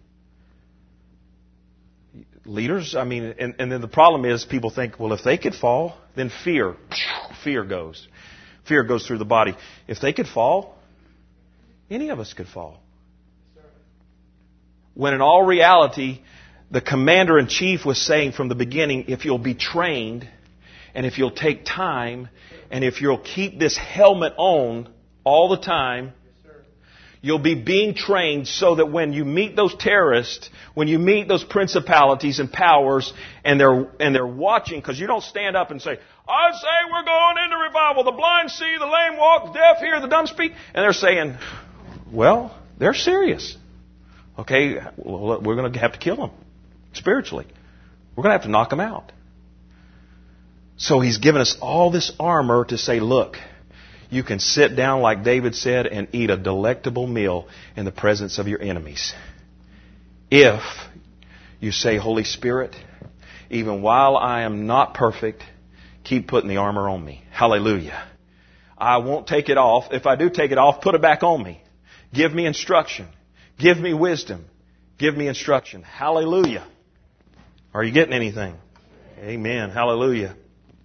Leaders, and then the problem is people think, well, if they could fall, then fear goes. Fear goes through the body. If they could fall, any of us could fall. When in all reality, the commander-in-chief was saying from the beginning, if you'll be trained, and if you'll take time, and if you'll keep this helmet on all the time, you'll be being trained so that when you meet those terrorists, when you meet those principalities and powers, and they're watching, because you don't stand up and say, I say we're going into revival. The blind see, the lame walk, the deaf hear, the dumb speak. And they're saying, well, they're serious. Okay, well, we're going to have to kill them spiritually. We're going to have to knock them out. So he's given us all this armor to say, look, you can sit down, like David said, and eat a delectable meal in the presence of your enemies. If you say, Holy Spirit, even while I am not perfect, keep putting the armor on me. Hallelujah. I won't take it off. If I do take it off, put it back on me. Give me instruction. Give me wisdom. Give me instruction. Hallelujah. Are you getting anything? Amen. Hallelujah.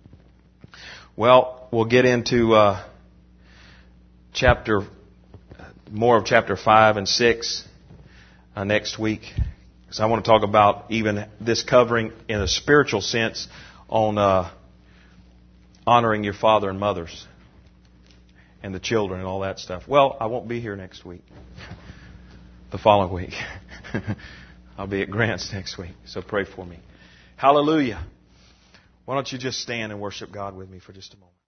Well, we'll get into more of chapter 5 and 6 next week, because I want to talk about even this covering in a spiritual sense on honoring your father and mothers and the children and all that stuff. Well, I won't be here next week. The following week. I'll be at Grant's next week, so pray for me. Hallelujah. Why don't you just stand and worship God with me for just a moment.